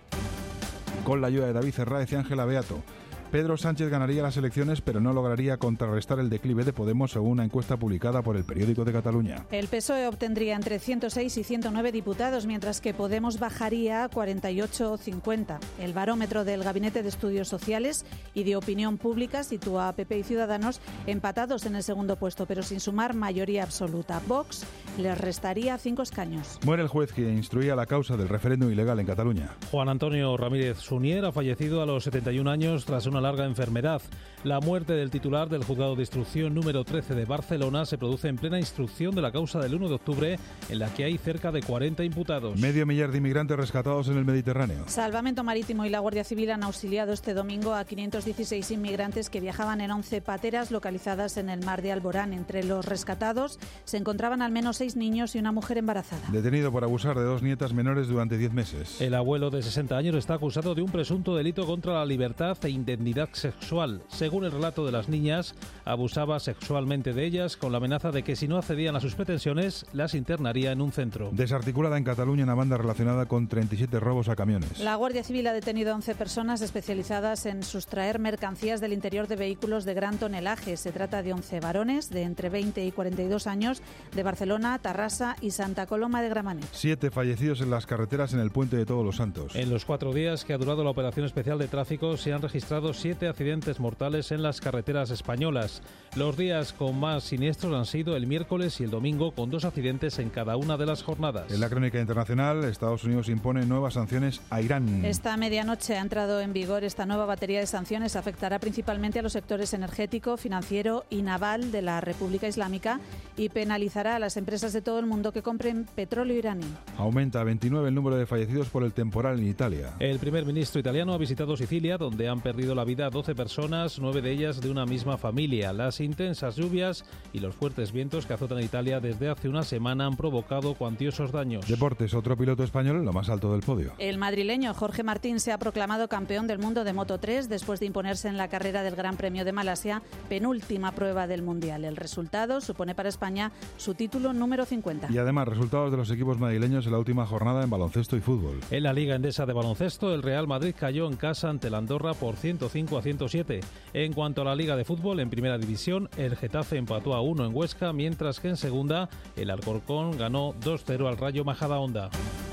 Con la ayuda de David Herráez y Ángela Beato. Pedro Sánchez ganaría las elecciones, pero no lograría contrarrestar el declive de Podemos, según una encuesta publicada por El Periódico de Cataluña. El P S O E obtendría entre ciento seis y ciento nueve diputados, mientras que Podemos bajaría a cuarenta y ocho o cincuenta. El barómetro del Gabinete de Estudios Sociales y de Opinión Pública sitúa a P P y Ciudadanos empatados en el segundo puesto, pero sin sumar mayoría absoluta. Vox les restaría cinco escaños. Muere el juez que instruía la causa del referéndum ilegal en Cataluña. Juan Antonio Ramírez Sunier ha fallecido a los setenta y un años tras una larga enfermedad. La muerte del titular del juzgado de instrucción número trece de Barcelona se produce en plena instrucción de la causa del uno de octubre, en la que hay cerca de cuarenta imputados. Medio millar de inmigrantes rescatados en el Mediterráneo. Salvamento Marítimo y la Guardia Civil han auxiliado este domingo a quinientos dieciséis inmigrantes que viajaban en once pateras localizadas en el mar de Alborán. Entre los rescatados se encontraban al menos seis niños y una mujer embarazada. Detenido por abusar de dos nietas menores durante diez meses. El abuelo de sesenta años está acusado de un presunto delito contra la libertad e indemnidad sexual. Según el relato de las niñas, abusaba sexualmente de ellas con la amenaza de que si no accedían a sus pretensiones, las internaría en un centro. Desarticulada en Cataluña una banda relacionada con treinta y siete robos a camiones. La Guardia Civil ha detenido a once personas especializadas en sustraer mercancías del interior de vehículos de gran tonelaje. Se trata de once varones de entre veinte y cuarenta y dos años de Barcelona, Tarrasa y Santa Coloma de Gramenet. Siete fallecidos en las carreteras en el Puente de Todos los Santos. En los cuatro días que ha durado la operación especial de tráfico se han registrado siete accidentes mortales en las carreteras españolas. Los días con más siniestros han sido el miércoles y el domingo, con dos accidentes en cada una de las jornadas. En la crónica internacional, Estados Unidos impone nuevas sanciones a Irán. Esta medianoche ha entrado en vigor esta nueva batería de sanciones. Afectará principalmente a los sectores energético, financiero y naval de la República Islámica y penalizará a las empresas de todo el mundo que compren petróleo iraní. Aumenta a veintinueve el número de fallecidos por el temporal en Italia. El primer ministro italiano ha visitado Sicilia, donde han perdido la vida doce personas, nueve de ellas de una misma familia. Las intensas lluvias y los fuertes vientos que azotan Italia desde hace una semana han provocado cuantiosos daños. Deportes, otro piloto español en lo más alto del podio. El madrileño Jorge Martín se ha proclamado campeón del mundo de Moto tres después de imponerse en la carrera del Gran Premio de Malasia, penúltima prueba del Mundial. El resultado supone para España su título número cincuenta. Y además, resultados de los equipos madrileños en la última jornada en baloncesto y fútbol. En la Liga Endesa de baloncesto, el Real Madrid cayó en casa ante el Andorra por ciento cinco a ciento siete. En cuanto a la Liga de fútbol, en primera división, el Getafe empató a uno en Huesca, mientras que en segunda, el Alcorcón ganó dos cero al Rayo Majadahonda.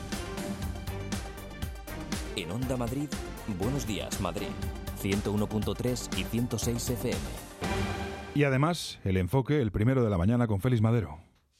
En Onda Madrid, Buenos Días Madrid, ciento uno punto tres y ciento seis F M. Y además, el enfoque, el primero de la mañana con Félix Madero.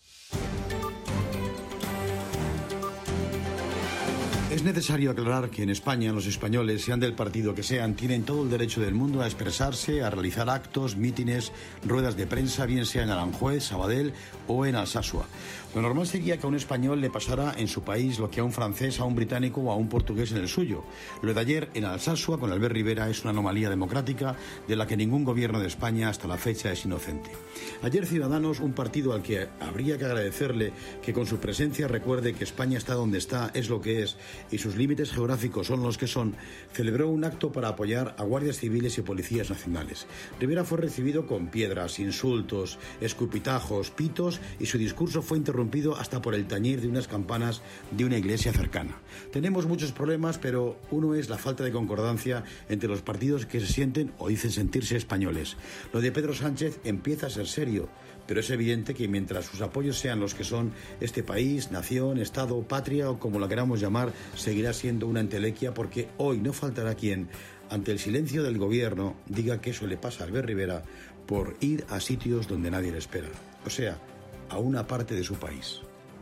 Es necesario aclarar que en España los españoles, sean del partido que sean, tienen todo el derecho del mundo a expresarse, a realizar actos, mítines, ruedas de prensa, bien sea en Aranjuez, Sabadell o en Alsasua. Lo normal sería que a un español le pasara en su país lo que a un francés, a un británico o a un portugués en el suyo. Lo de ayer en Alsasua con Albert Rivera es una anomalía democrática de la que ningún gobierno de España hasta la fecha es inocente. Ayer Ciudadanos, un partido al que habría que agradecerle que con su presencia recuerde que España está donde está, es lo que es y sus límites geográficos son los que son, celebró un acto para apoyar a guardias civiles y policías nacionales. Rivera fue recibido con piedras, insultos, escupitajos, pitos y su discurso fue interrumpido hasta por el tañir de unas campanas de una iglesia cercana. Tenemos muchos problemas, pero uno es la falta de concordancia entre los partidos que se sienten o dicen sentirse españoles. Lo de Pedro Sánchez empieza a ser serio, pero es evidente que mientras sus apoyos sean los que son, este país, nación, estado, patria o como la queramos llamar, seguirá siendo una entelequia, porque hoy no faltará quien, ante el silencio del gobierno, diga que eso le pasa a Albert Rivera por ir a sitios donde nadie le espera, o sea, a una parte de su país.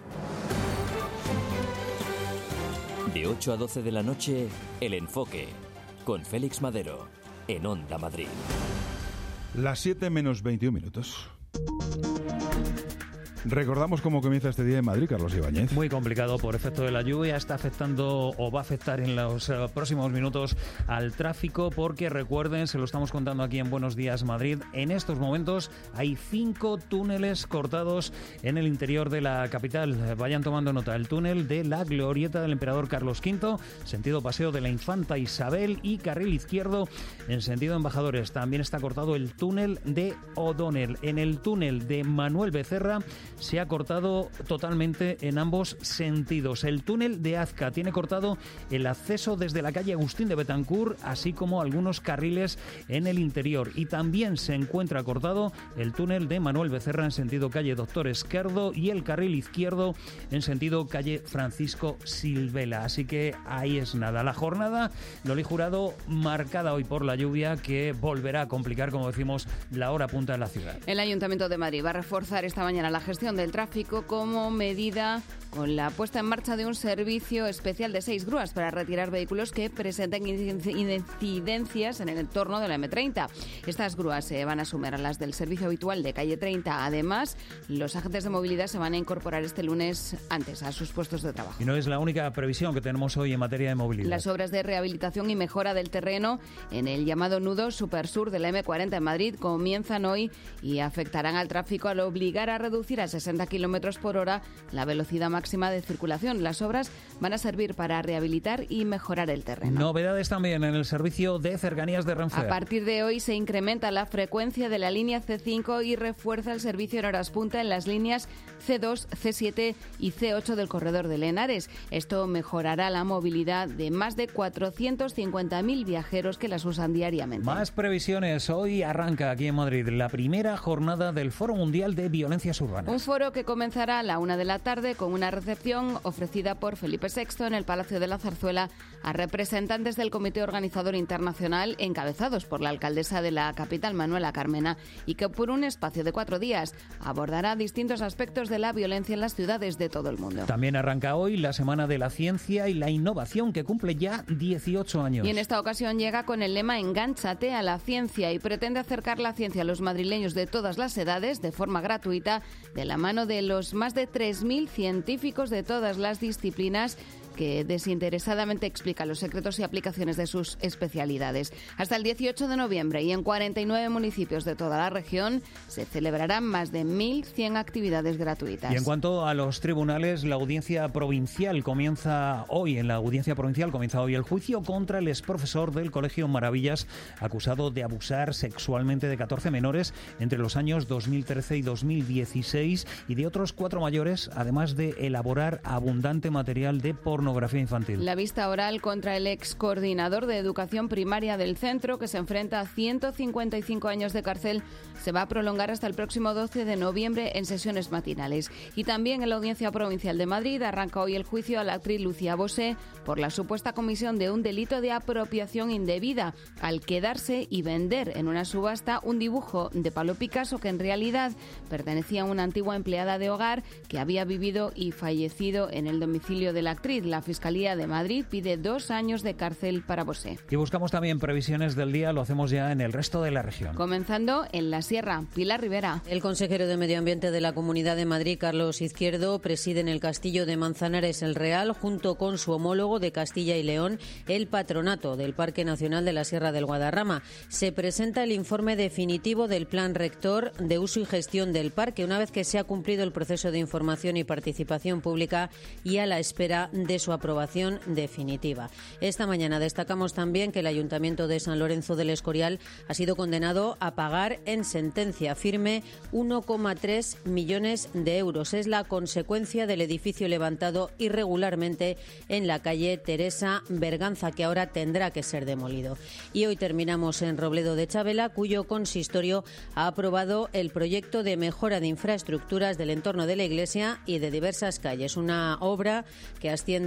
De ocho a doce de la noche, El Enfoque, con Félix Madero, en Onda Madrid. Las siete menos veintiún minutos. Recordamos cómo comienza este día en Madrid, Carlos Ibáñez. Muy complicado por efecto de la lluvia. Está afectando o va a afectar en los uh, próximos minutos al tráfico, porque recuerden, se lo estamos contando aquí en Buenos Días Madrid, en estos momentos hay cinco túneles cortados en el interior de la capital. Vayan tomando nota. El túnel de la Glorieta del Emperador Carlos quinto, sentido Paseo de la Infanta Isabel, y carril izquierdo en sentido Embajadores. También está cortado el túnel de O'Donnell. En el túnel de Manuel Becerra se ha cortado totalmente en ambos sentidos. El túnel de Azca tiene cortado el acceso desde la calle Agustín de Betancourt, así como algunos carriles en el interior. Y también se encuentra cortado el túnel de Manuel Becerra en sentido calle Doctor Esquerdo y el carril izquierdo en sentido calle Francisco Silvela. Así que ahí es nada. La jornada, Loli Jurado, marcada hoy por la lluvia, que volverá a complicar, como decimos, la hora punta en la ciudad. El Ayuntamiento de Madrid va a reforzar esta mañana la gestión del tráfico como medida con la puesta en marcha de un servicio especial de seis grúas para retirar vehículos que presenten incidencias en el entorno de la eme treinta. Estas grúas se van a sumar a las del servicio habitual de calle treinta. Además, los agentes de movilidad se van a incorporar este lunes antes a sus puestos de trabajo. Y no es la única previsión que tenemos hoy en materia de movilidad. Las obras de rehabilitación y mejora del terreno en el llamado nudo supersur de la eme cuarenta en Madrid comienzan hoy y afectarán al tráfico al obligar a reducir a sesenta kilómetros por hora la velocidad máxima de circulación. Las obras van a servir para rehabilitar y mejorar el terreno. Novedades también en el servicio de cercanías de Renfe. A partir de hoy se incrementa la frecuencia de la línea ce cinco y refuerza el servicio en horas punta en las líneas ce dos, ce siete y ce ocho del corredor de Lenares. Esto mejorará la movilidad de más de cuatrocientos cincuenta mil viajeros que las usan diariamente. Más previsiones. Hoy arranca aquí en Madrid la primera jornada del Foro Mundial de Violencias Urbanas. Un foro que comenzará a la una de la tarde con una recepción ofrecida por Felipe sexto en el Palacio de la Zarzuela a representantes del Comité Organizador Internacional encabezados por la alcaldesa de la capital, Manuela Carmena, y que por un espacio de cuatro días abordará distintos aspectos de la violencia en las ciudades de todo el mundo. También arranca hoy la Semana de la Ciencia y la Innovación, que cumple ya dieciocho años. Y en esta ocasión llega con el lema Engánchate a la ciencia y pretende acercar la ciencia a los madrileños de todas las edades de forma gratuita, de la mano de los más de tres mil científicos de todas las disciplinas que desinteresadamente explican los secretos y aplicaciones de sus especialidades. Hasta el dieciocho de noviembre y en cuarenta y nueve municipios de toda la región se celebrarán más de mil cien actividades gratuitas. Y en cuanto a los tribunales, la audiencia provincial comienza hoy. En la audiencia provincial comienza hoy el juicio contra el exprofesor del Colegio Maravillas, acusado de abusar sexualmente de catorce menores entre los años dos mil trece y dos mil dieciséis y de otros cuatro mayores, además de elaborar abundante material de pornografía infantil. La vista oral contra el ex coordinador de educación primaria del centro, que se enfrenta a ciento cincuenta y cinco años de cárcel, se va a prolongar hasta el próximo doce de noviembre en sesiones matinales. Y también en la Audiencia Provincial de Madrid arranca hoy el juicio a la actriz Lucía Bosé por la supuesta comisión de un delito de apropiación indebida al quedarse y vender en una subasta un dibujo de Pablo Picasso que en realidad pertenecía a una antigua empleada de hogar que había vivido y fallecido en el domicilio de la actriz. La Fiscalía de Madrid pide dos años de cárcel para Bosé. Y buscamos también previsiones del día, lo hacemos ya en el resto de la región. Comenzando en la Sierra. Pilar Rivera. El consejero de Medio Ambiente de la Comunidad de Madrid, Carlos Izquierdo, preside en el Castillo de Manzanares el Real, junto con su homólogo de Castilla y León, el patronato del Parque Nacional de la Sierra del Guadarrama. Se presenta el informe definitivo del Plan Rector de uso y gestión del parque, una vez que se ha cumplido el proceso de información y participación pública y a la espera de su aprobación definitiva. Esta mañana destacamos también que el Ayuntamiento de San Lorenzo del Escorial ha sido condenado a pagar en sentencia firme uno coma tres millones de euros. Es la consecuencia del edificio levantado irregularmente en la calle Teresa Berganza, que ahora tendrá que ser demolido. Y hoy terminamos en Robledo de Chavela, cuyo consistorio ha aprobado el proyecto de mejora de infraestructuras del entorno de la iglesia y de diversas calles. Una obra que asciende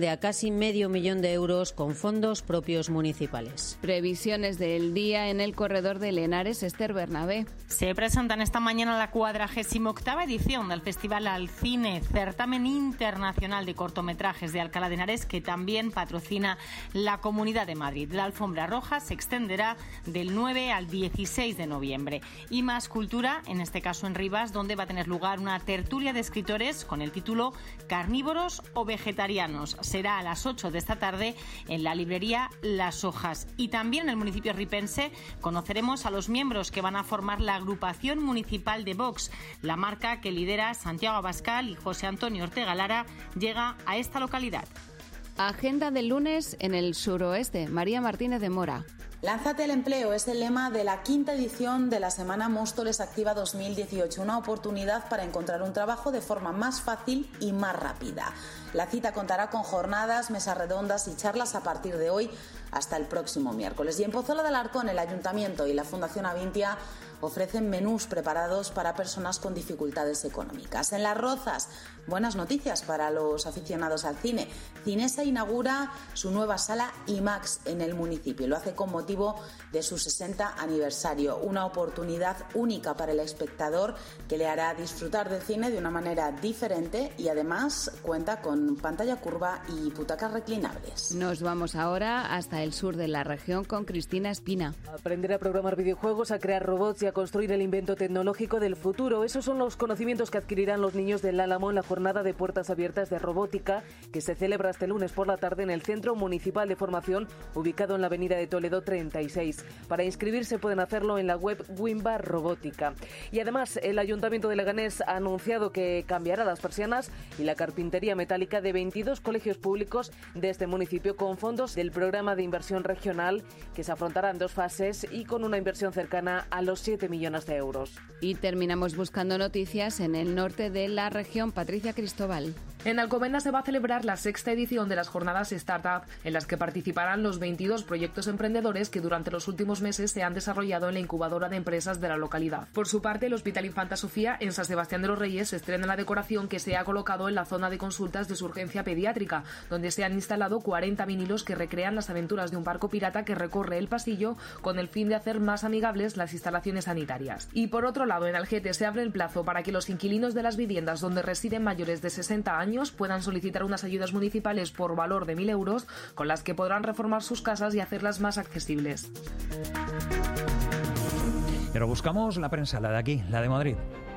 asciende a casi medio millón de euros con fondos propios municipales. Previsiones del día en el corredor de Lenares, Esther Bernabé. Se presentan esta mañana la cuadragésima octava edición del Festival al Cine, certamen internacional de cortometrajes de Alcalá de Henares, que también patrocina la Comunidad de Madrid. La alfombra roja se extenderá del nueve al dieciséis de noviembre. Y más cultura, en este caso en Rivas, donde va a tener lugar una tertulia de escritores con el título ¿Carnívoros o vegetarianos? Será a las ocho de esta tarde en la librería Las Hojas. Y también en el municipio ripense conoceremos a los miembros que van a formar la agrupación municipal de Vox. La marca que lidera Santiago Abascal y José Antonio Ortega Lara llega a esta localidad. Agenda del lunes en el suroeste. María Martínez de Mora. Lánzate al empleo es el lema de la quinta edición de la Semana Móstoles Activa dos mil dieciocho, una oportunidad para encontrar un trabajo de forma más fácil y más rápida. La cita contará con jornadas, mesas redondas y charlas a partir de hoy hasta el próximo miércoles. Y en Pozuelo de Alarcón, el Ayuntamiento y la Fundación Avintia ofrecen menús preparados para personas con dificultades económicas. En Las Rozas, buenas noticias para los aficionados al cine. Cinesa inaugura su nueva sala IMAX en el municipio. Lo hace con motivo de su sesenta aniversario. Una oportunidad única para el espectador que le hará disfrutar del cine de una manera diferente y además cuenta con pantalla curva y butacas reclinables. Nos vamos ahora hasta el sur de la región con Cristina Espina. Aprender a programar videojuegos, a crear robots y a construir el invento tecnológico del futuro. Esos son los conocimientos que adquirirán los niños del Álamo en la jornada de puertas abiertas de robótica que se celebra este lunes por la tarde en el Centro Municipal de Formación ubicado en la avenida de Toledo treinta y seis. Para inscribirse pueden hacerlo en la web Wimba Robótica. Y además el Ayuntamiento de Leganés ha anunciado que cambiará las persianas y la carpintería metálica de veintidós colegios públicos de este municipio con fondos del programa de inversión regional que se afrontará en dos fases y con una inversión cercana a los siete millones de euros. Y terminamos buscando noticias en el norte de la región. Patricia Cristóbal. En Alcobendas se va a celebrar la sexta edición de las jornadas Startup, en las que participarán los veintidós proyectos emprendedores que durante los últimos meses se han desarrollado en la incubadora de empresas de la localidad. Por su parte, el Hospital Infanta Sofía en San Sebastián de los Reyes estrena la decoración que se ha colocado en la zona de consultas de su urgencia pediátrica, donde se han instalado cuarenta vinilos que recrean las aventuras de un barco pirata que recorre el pasillo con el fin de hacer más amigables las instalaciones sanitarias. Y por otro lado, en Algete se abre el plazo para que los inquilinos de las viviendas donde residen mayores de sesenta años puedan solicitar unas ayudas municipales por valor de mil euros con las que podrán reformar sus casas y hacerlas más accesibles. Pero buscamos la prensa, la de aquí, la de Madrid.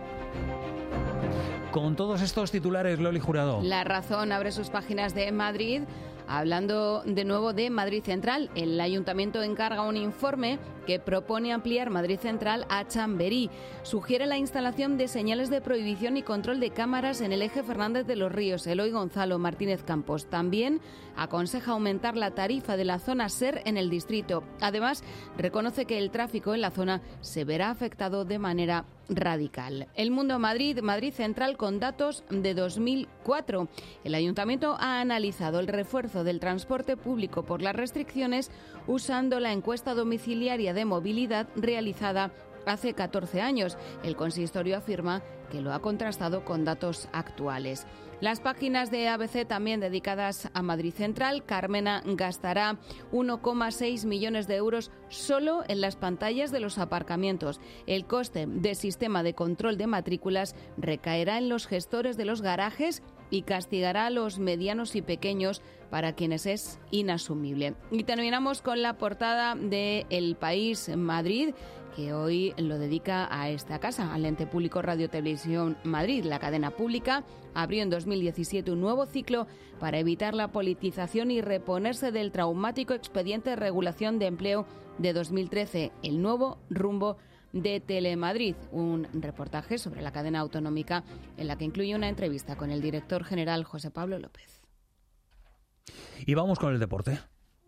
Con todos estos titulares, Loli Jurado. La Razón abre sus páginas de Madrid hablando de nuevo de Madrid Central. El Ayuntamiento encarga un informe que propone ampliar Madrid Central a Chamberí. Sugiere la instalación de señales de prohibición y control de cámaras en el eje Fernández de los Ríos. Eloy Gonzalo Martínez Campos también aconseja aumentar la tarifa de la zona SER en el distrito. Además, reconoce que el tráfico en la zona se verá afectado de manera radical. El Mundo Madrid, Madrid Central con datos de dos mil cuatro. El Ayuntamiento ha analizado el refuerzo del transporte público por las restricciones usando la encuesta domiciliaria de movilidad realizada hace catorce años. El consistorio afirma que lo ha contrastado con datos actuales. Las páginas de A B C también dedicadas a Madrid Central. Carmena gastará uno coma seis millones de euros solo en las pantallas de los aparcamientos. El coste del sistema de control de matrículas recaerá en los gestores de los garajes y castigará a los medianos y pequeños, para quienes es inasumible. Y terminamos con la portada de El País Madrid, que hoy lo dedica a esta casa, al ente público Radio Televisión Madrid. La cadena pública abrió en dos mil diecisiete un nuevo ciclo para evitar la politización y reponerse del traumático expediente de regulación de empleo de dos mil trece, el nuevo rumbo de Telemadrid, un reportaje sobre la cadena autonómica en la que incluye una entrevista con el director general José Pablo López. Y vamos con el deporte.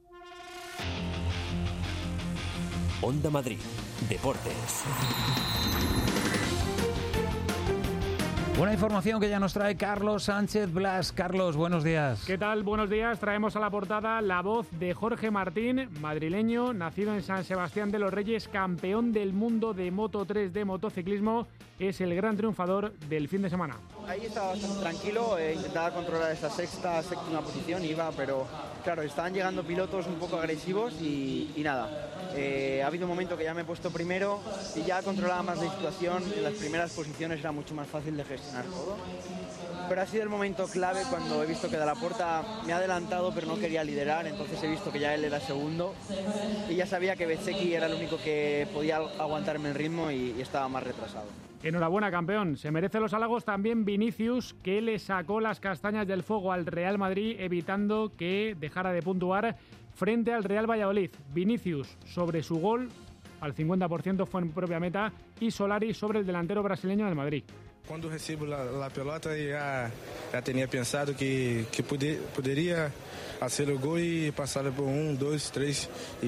Onda Madrid, Deportes. Buena información que ya nos trae Carlos Sánchez Blas. Carlos, buenos días. ¿Qué tal? Buenos días. Traemos a la portada la voz de Jorge Martín, madrileño, nacido en San Sebastián de los Reyes, campeón del mundo de Moto tres de motociclismo. Es el gran triunfador del fin de semana. Ahí estaba bastante tranquilo, eh, intentaba controlar esta sexta, séptima posición, iba, pero claro, estaban llegando pilotos un poco agresivos y, y nada. Eh, ha habido un momento que ya me he puesto primero y ya controlaba más la situación, en las primeras posiciones era mucho más fácil de gestionar todo. Pero ha sido el momento clave cuando he visto que de la Porta me ha adelantado pero no quería liderar, entonces he visto que ya él era segundo y ya sabía que Bezzecchi era el único que podía aguantarme el ritmo y, y estaba más retrasado. Enhorabuena, campeón. Se merece los halagos también Vinicius, que le sacó las castañas del fuego al Real Madrid, evitando que dejara de puntuar frente al Real Valladolid. Vinicius sobre su gol, al cincuenta por ciento fue en propia meta, y Solari sobre el delantero brasileño del Madrid. Cuando recibo la, la pelota ya, ya tenía pensado que, que pude, podría hacer el gol y pasar por un, dos, tres y,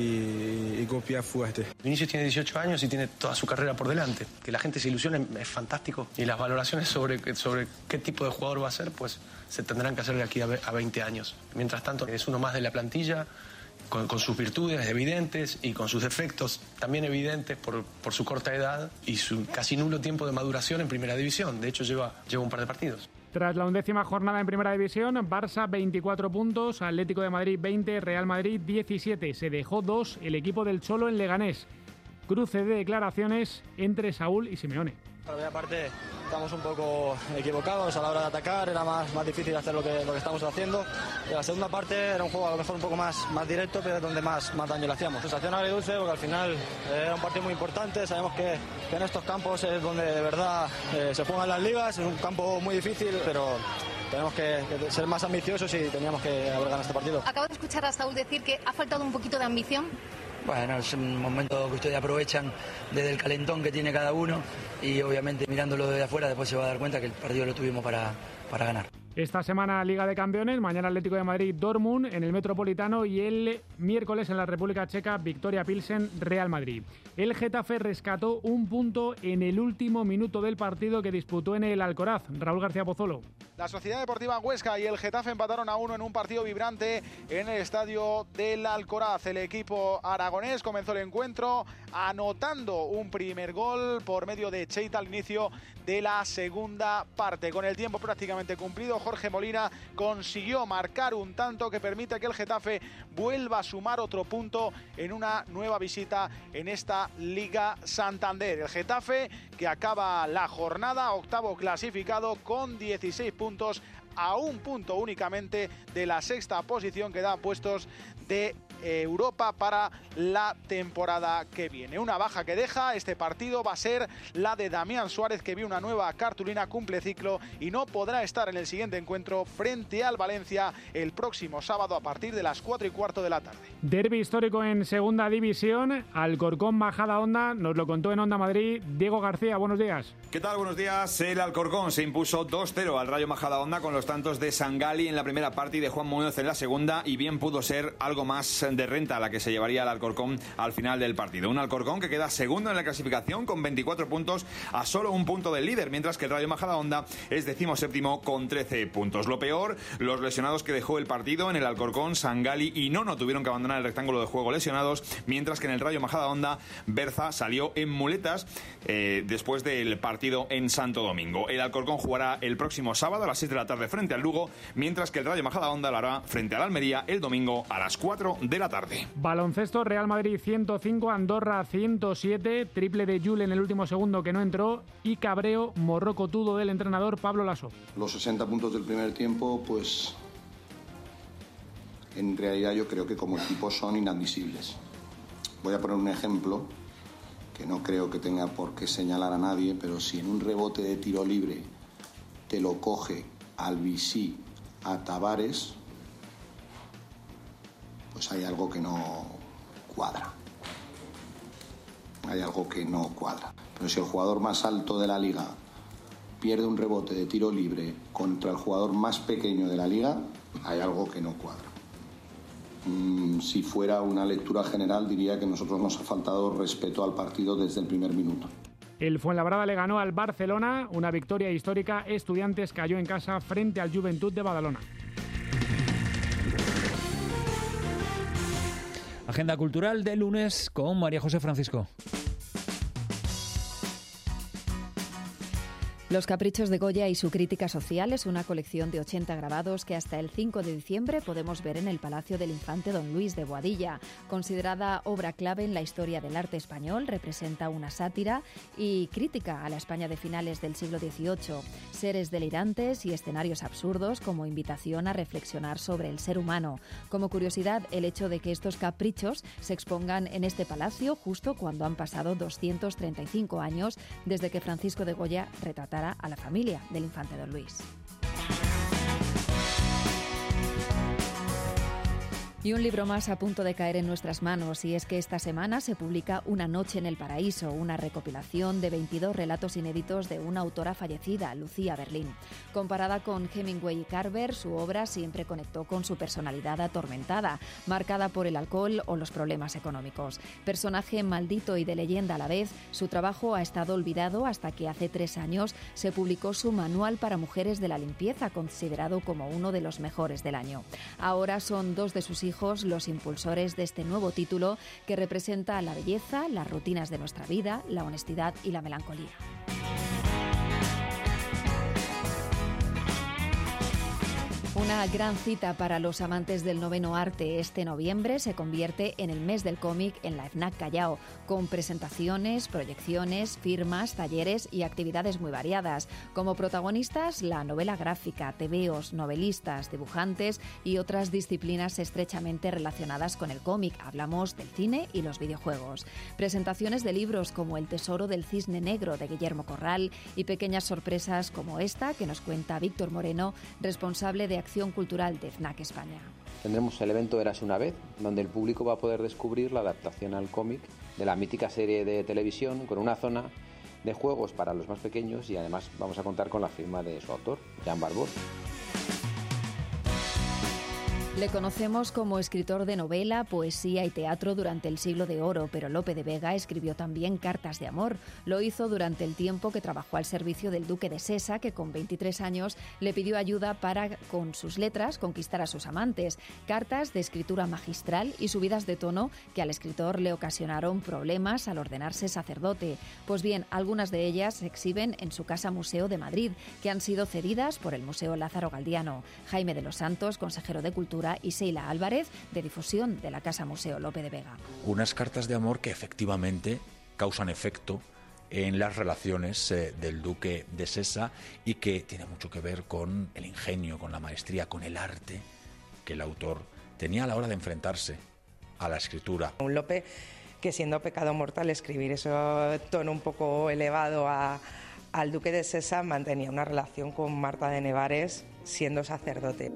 y golpear fuerte. Vinicius tiene dieciocho años y tiene toda su carrera por delante. Que la gente se ilusione es fantástico y las valoraciones sobre, sobre qué tipo de jugador va a ser pues se tendrán que hacer de aquí a veinte años. Mientras tanto es uno más de la plantilla, Con, con sus virtudes evidentes y con sus defectos también evidentes por, por su corta edad y su casi nulo tiempo de maduración en Primera División. De hecho, lleva, lleva un par de partidos. Tras la undécima jornada en Primera División, Barça veinticuatro puntos, Atlético de Madrid veinte, Real Madrid diecisiete. Se dejó dos el equipo del Cholo en Leganés. Cruce de declaraciones entre Saúl y Simeone. La primera parte estamos un poco equivocados a la hora de atacar, era más, más difícil hacer lo que, lo que estamos haciendo. Y la segunda parte era un juego a lo mejor un poco más, más directo, pero donde más, más daño le hacíamos. Sensación agridulce porque al final eh, era un partido muy importante, sabemos que, que en estos campos es donde de verdad eh, se juegan las ligas, es un campo muy difícil, pero tenemos que, que ser más ambiciosos y teníamos que haber ganado este partido. Acabo de escuchar a Saúl decir que ha faltado un poquito de ambición. Bueno, es un momento que ustedes aprovechan desde el calentón que tiene cada uno y obviamente mirándolo desde afuera después se va a dar cuenta que el partido lo tuvimos para, para ganar. Esta semana Liga de Campeones, mañana Atlético de Madrid, Dortmund en el Metropolitano y el miércoles en la República Checa, Victoria Pilsen, Real Madrid. El Getafe rescató un punto en el último minuto del partido que disputó en el Alcoraz. Raúl García Pozzolo. La Sociedad Deportiva Huesca y el Getafe empataron a uno en un partido vibrante en el estadio del Alcoraz. El equipo aragonés comenzó el encuentro anotando un primer gol por medio de Cheita al inicio de la segunda parte. Con el tiempo prácticamente cumplido, Jorge Molina consiguió marcar un tanto que permite que el Getafe vuelva a sumar otro punto en una nueva visita en esta Liga Santander. El Getafe que acaba la jornada octavo clasificado con dieciséis puntos, a un punto únicamente de la sexta posición que da puestos de Europa para la temporada que viene. Una baja que deja este partido va a ser la de Damián Suárez, que vio una nueva cartulina, cumple ciclo y no podrá estar en el siguiente encuentro frente al Valencia el próximo sábado a partir de las cuatro y cuarto de la tarde. Derbi histórico en segunda división, Alcorcón Majadahonda, nos lo contó en Onda Madrid Diego García, buenos días. ¿Qué tal? Buenos días. El Alcorcón se impuso dos cero al Rayo Majadahonda con los tantos de Sangali en la primera parte y de Juan Muñoz en la segunda, y bien pudo ser algo más de renta la que se llevaría el Alcorcón al final del partido. Un Alcorcón que queda segundo en la clasificación con veinticuatro puntos, a solo un punto del líder, mientras que el Rayo Majadahonda es decimoséptimo con trece puntos. Lo peor, los lesionados que dejó el partido en el Alcorcón, Sangali y Nono tuvieron que abandonar el rectángulo de juego lesionados, mientras que en el Rayo Majadahonda Berza salió en muletas eh, después del partido en Santo Domingo. El Alcorcón jugará el próximo sábado a las seis de la tarde frente al Lugo, mientras que el Rayo Majadahonda lo hará frente al Almería el domingo a las cuatro de la tarde. Baloncesto, Real Madrid ciento cinco, Andorra ciento siete, triple de Yul en el último segundo que no entró y cabreo morrocotudo del entrenador Pablo Laso. Los sesenta puntos del primer tiempo, pues en realidad yo creo que como equipo son inadmisibles. Voy a poner un ejemplo que no creo que tenga por qué señalar a nadie, pero si en un rebote de tiro libre te lo coge Albisí a Tavares, pues hay algo que no cuadra. Hay algo que no cuadra. Pero si el jugador más alto de la liga pierde un rebote de tiro libre contra el jugador más pequeño de la liga, hay algo que no cuadra. Mm, si fuera una lectura general, diría que a nosotros nos ha faltado respeto al partido desde el primer minuto. El Fuenlabrada le ganó al Barcelona, una victoria histórica. Estudiantes cayó en casa frente al Juventud de Badalona. Agenda cultural de lunes con María José Francisco. Los caprichos de Goya y su crítica social es una colección de ochenta grabados que hasta el cinco de diciembre podemos ver en el Palacio del Infante Don Luis de Boadilla. Considerada obra clave en la historia del arte español, representa una sátira y crítica a la España de finales del siglo dieciocho. Seres delirantes y escenarios absurdos como invitación a reflexionar sobre el ser humano. Como curiosidad, el hecho de que estos caprichos se expongan en este palacio justo cuando han pasado doscientos treinta y cinco años desde que Francisco de Goya retratara a la familia del infante Don Luis. Y un libro más a punto de caer en nuestras manos, y es que esta semana se publica Una noche en el paraíso, una recopilación de veintidós relatos inéditos de una autora fallecida, Lucía Berlín. Comparada con Hemingway y Carver, su obra siempre conectó con su personalidad atormentada, marcada por el alcohol o los problemas económicos. Personaje maldito y de leyenda a la vez, su trabajo ha estado olvidado hasta que hace tres años se publicó su Manual para mujeres de la limpieza, considerado como uno de los mejores del año. Ahora son dos de sus hijos hijos los impulsores de este nuevo título que representa la belleza, las rutinas de nuestra vida, la honestidad y la melancolía. Una gran cita para los amantes del noveno arte. Este noviembre se convierte en el mes del cómic en la FNAC Callao, con presentaciones, proyecciones, firmas, talleres y actividades muy variadas. Como protagonistas, la novela gráfica, tebeos, novelistas, dibujantes y otras disciplinas estrechamente relacionadas con el cómic. Hablamos del cine y los videojuegos. Presentaciones de libros como El tesoro del cisne negro de Guillermo Corral y pequeñas sorpresas como esta que nos cuenta Víctor Moreno, responsable de Acción Cultural de FNAC España. Tendremos el evento Érase una vez, donde el público va a poder descubrir la adaptación al cómic de la mítica serie de televisión, con una zona de juegos para los más pequeños, y además vamos a contar con la firma de su autor, Jan Barbot. Le conocemos como escritor de novela, poesía y teatro durante el Siglo de Oro, pero Lope de Vega escribió también cartas de amor. Lo hizo durante el tiempo que trabajó al servicio del duque de Sesa, que con veintitrés años le pidió ayuda para, con sus letras, conquistar a sus amantes. Cartas de escritura magistral y subidas de tono que al escritor le ocasionaron problemas al ordenarse sacerdote. Pues bien, algunas de ellas se exhiben en su Casa Museo de Madrid, que han sido cedidas por el Museo Lázaro Galdiano. Jaime de los Santos, consejero de Cultura, y Seila Álvarez, de difusión de la Casa Museo Lope de Vega. Unas cartas de amor que efectivamente causan efecto en las relaciones eh, del duque de Sesa, y que tiene mucho que ver con el ingenio, con la maestría, con el arte que el autor tenía a la hora de enfrentarse a la escritura. Un Lope que, siendo pecado mortal escribir ese tono un poco elevado a, al duque de Sesa, mantenía una relación con Marta de Nevares siendo sacerdote.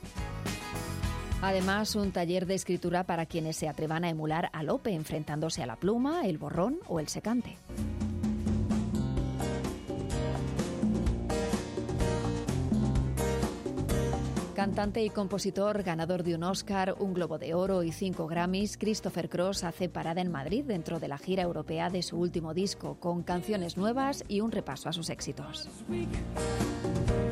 Además, un taller de escritura para quienes se atrevan a emular a Lope, enfrentándose a la pluma, el borrón o el secante. Cantante y compositor, ganador de un Oscar, un Globo de Oro y cinco Grammys, Christopher Cross hace parada en Madrid dentro de la gira europea de su último disco, con canciones nuevas y un repaso a sus éxitos.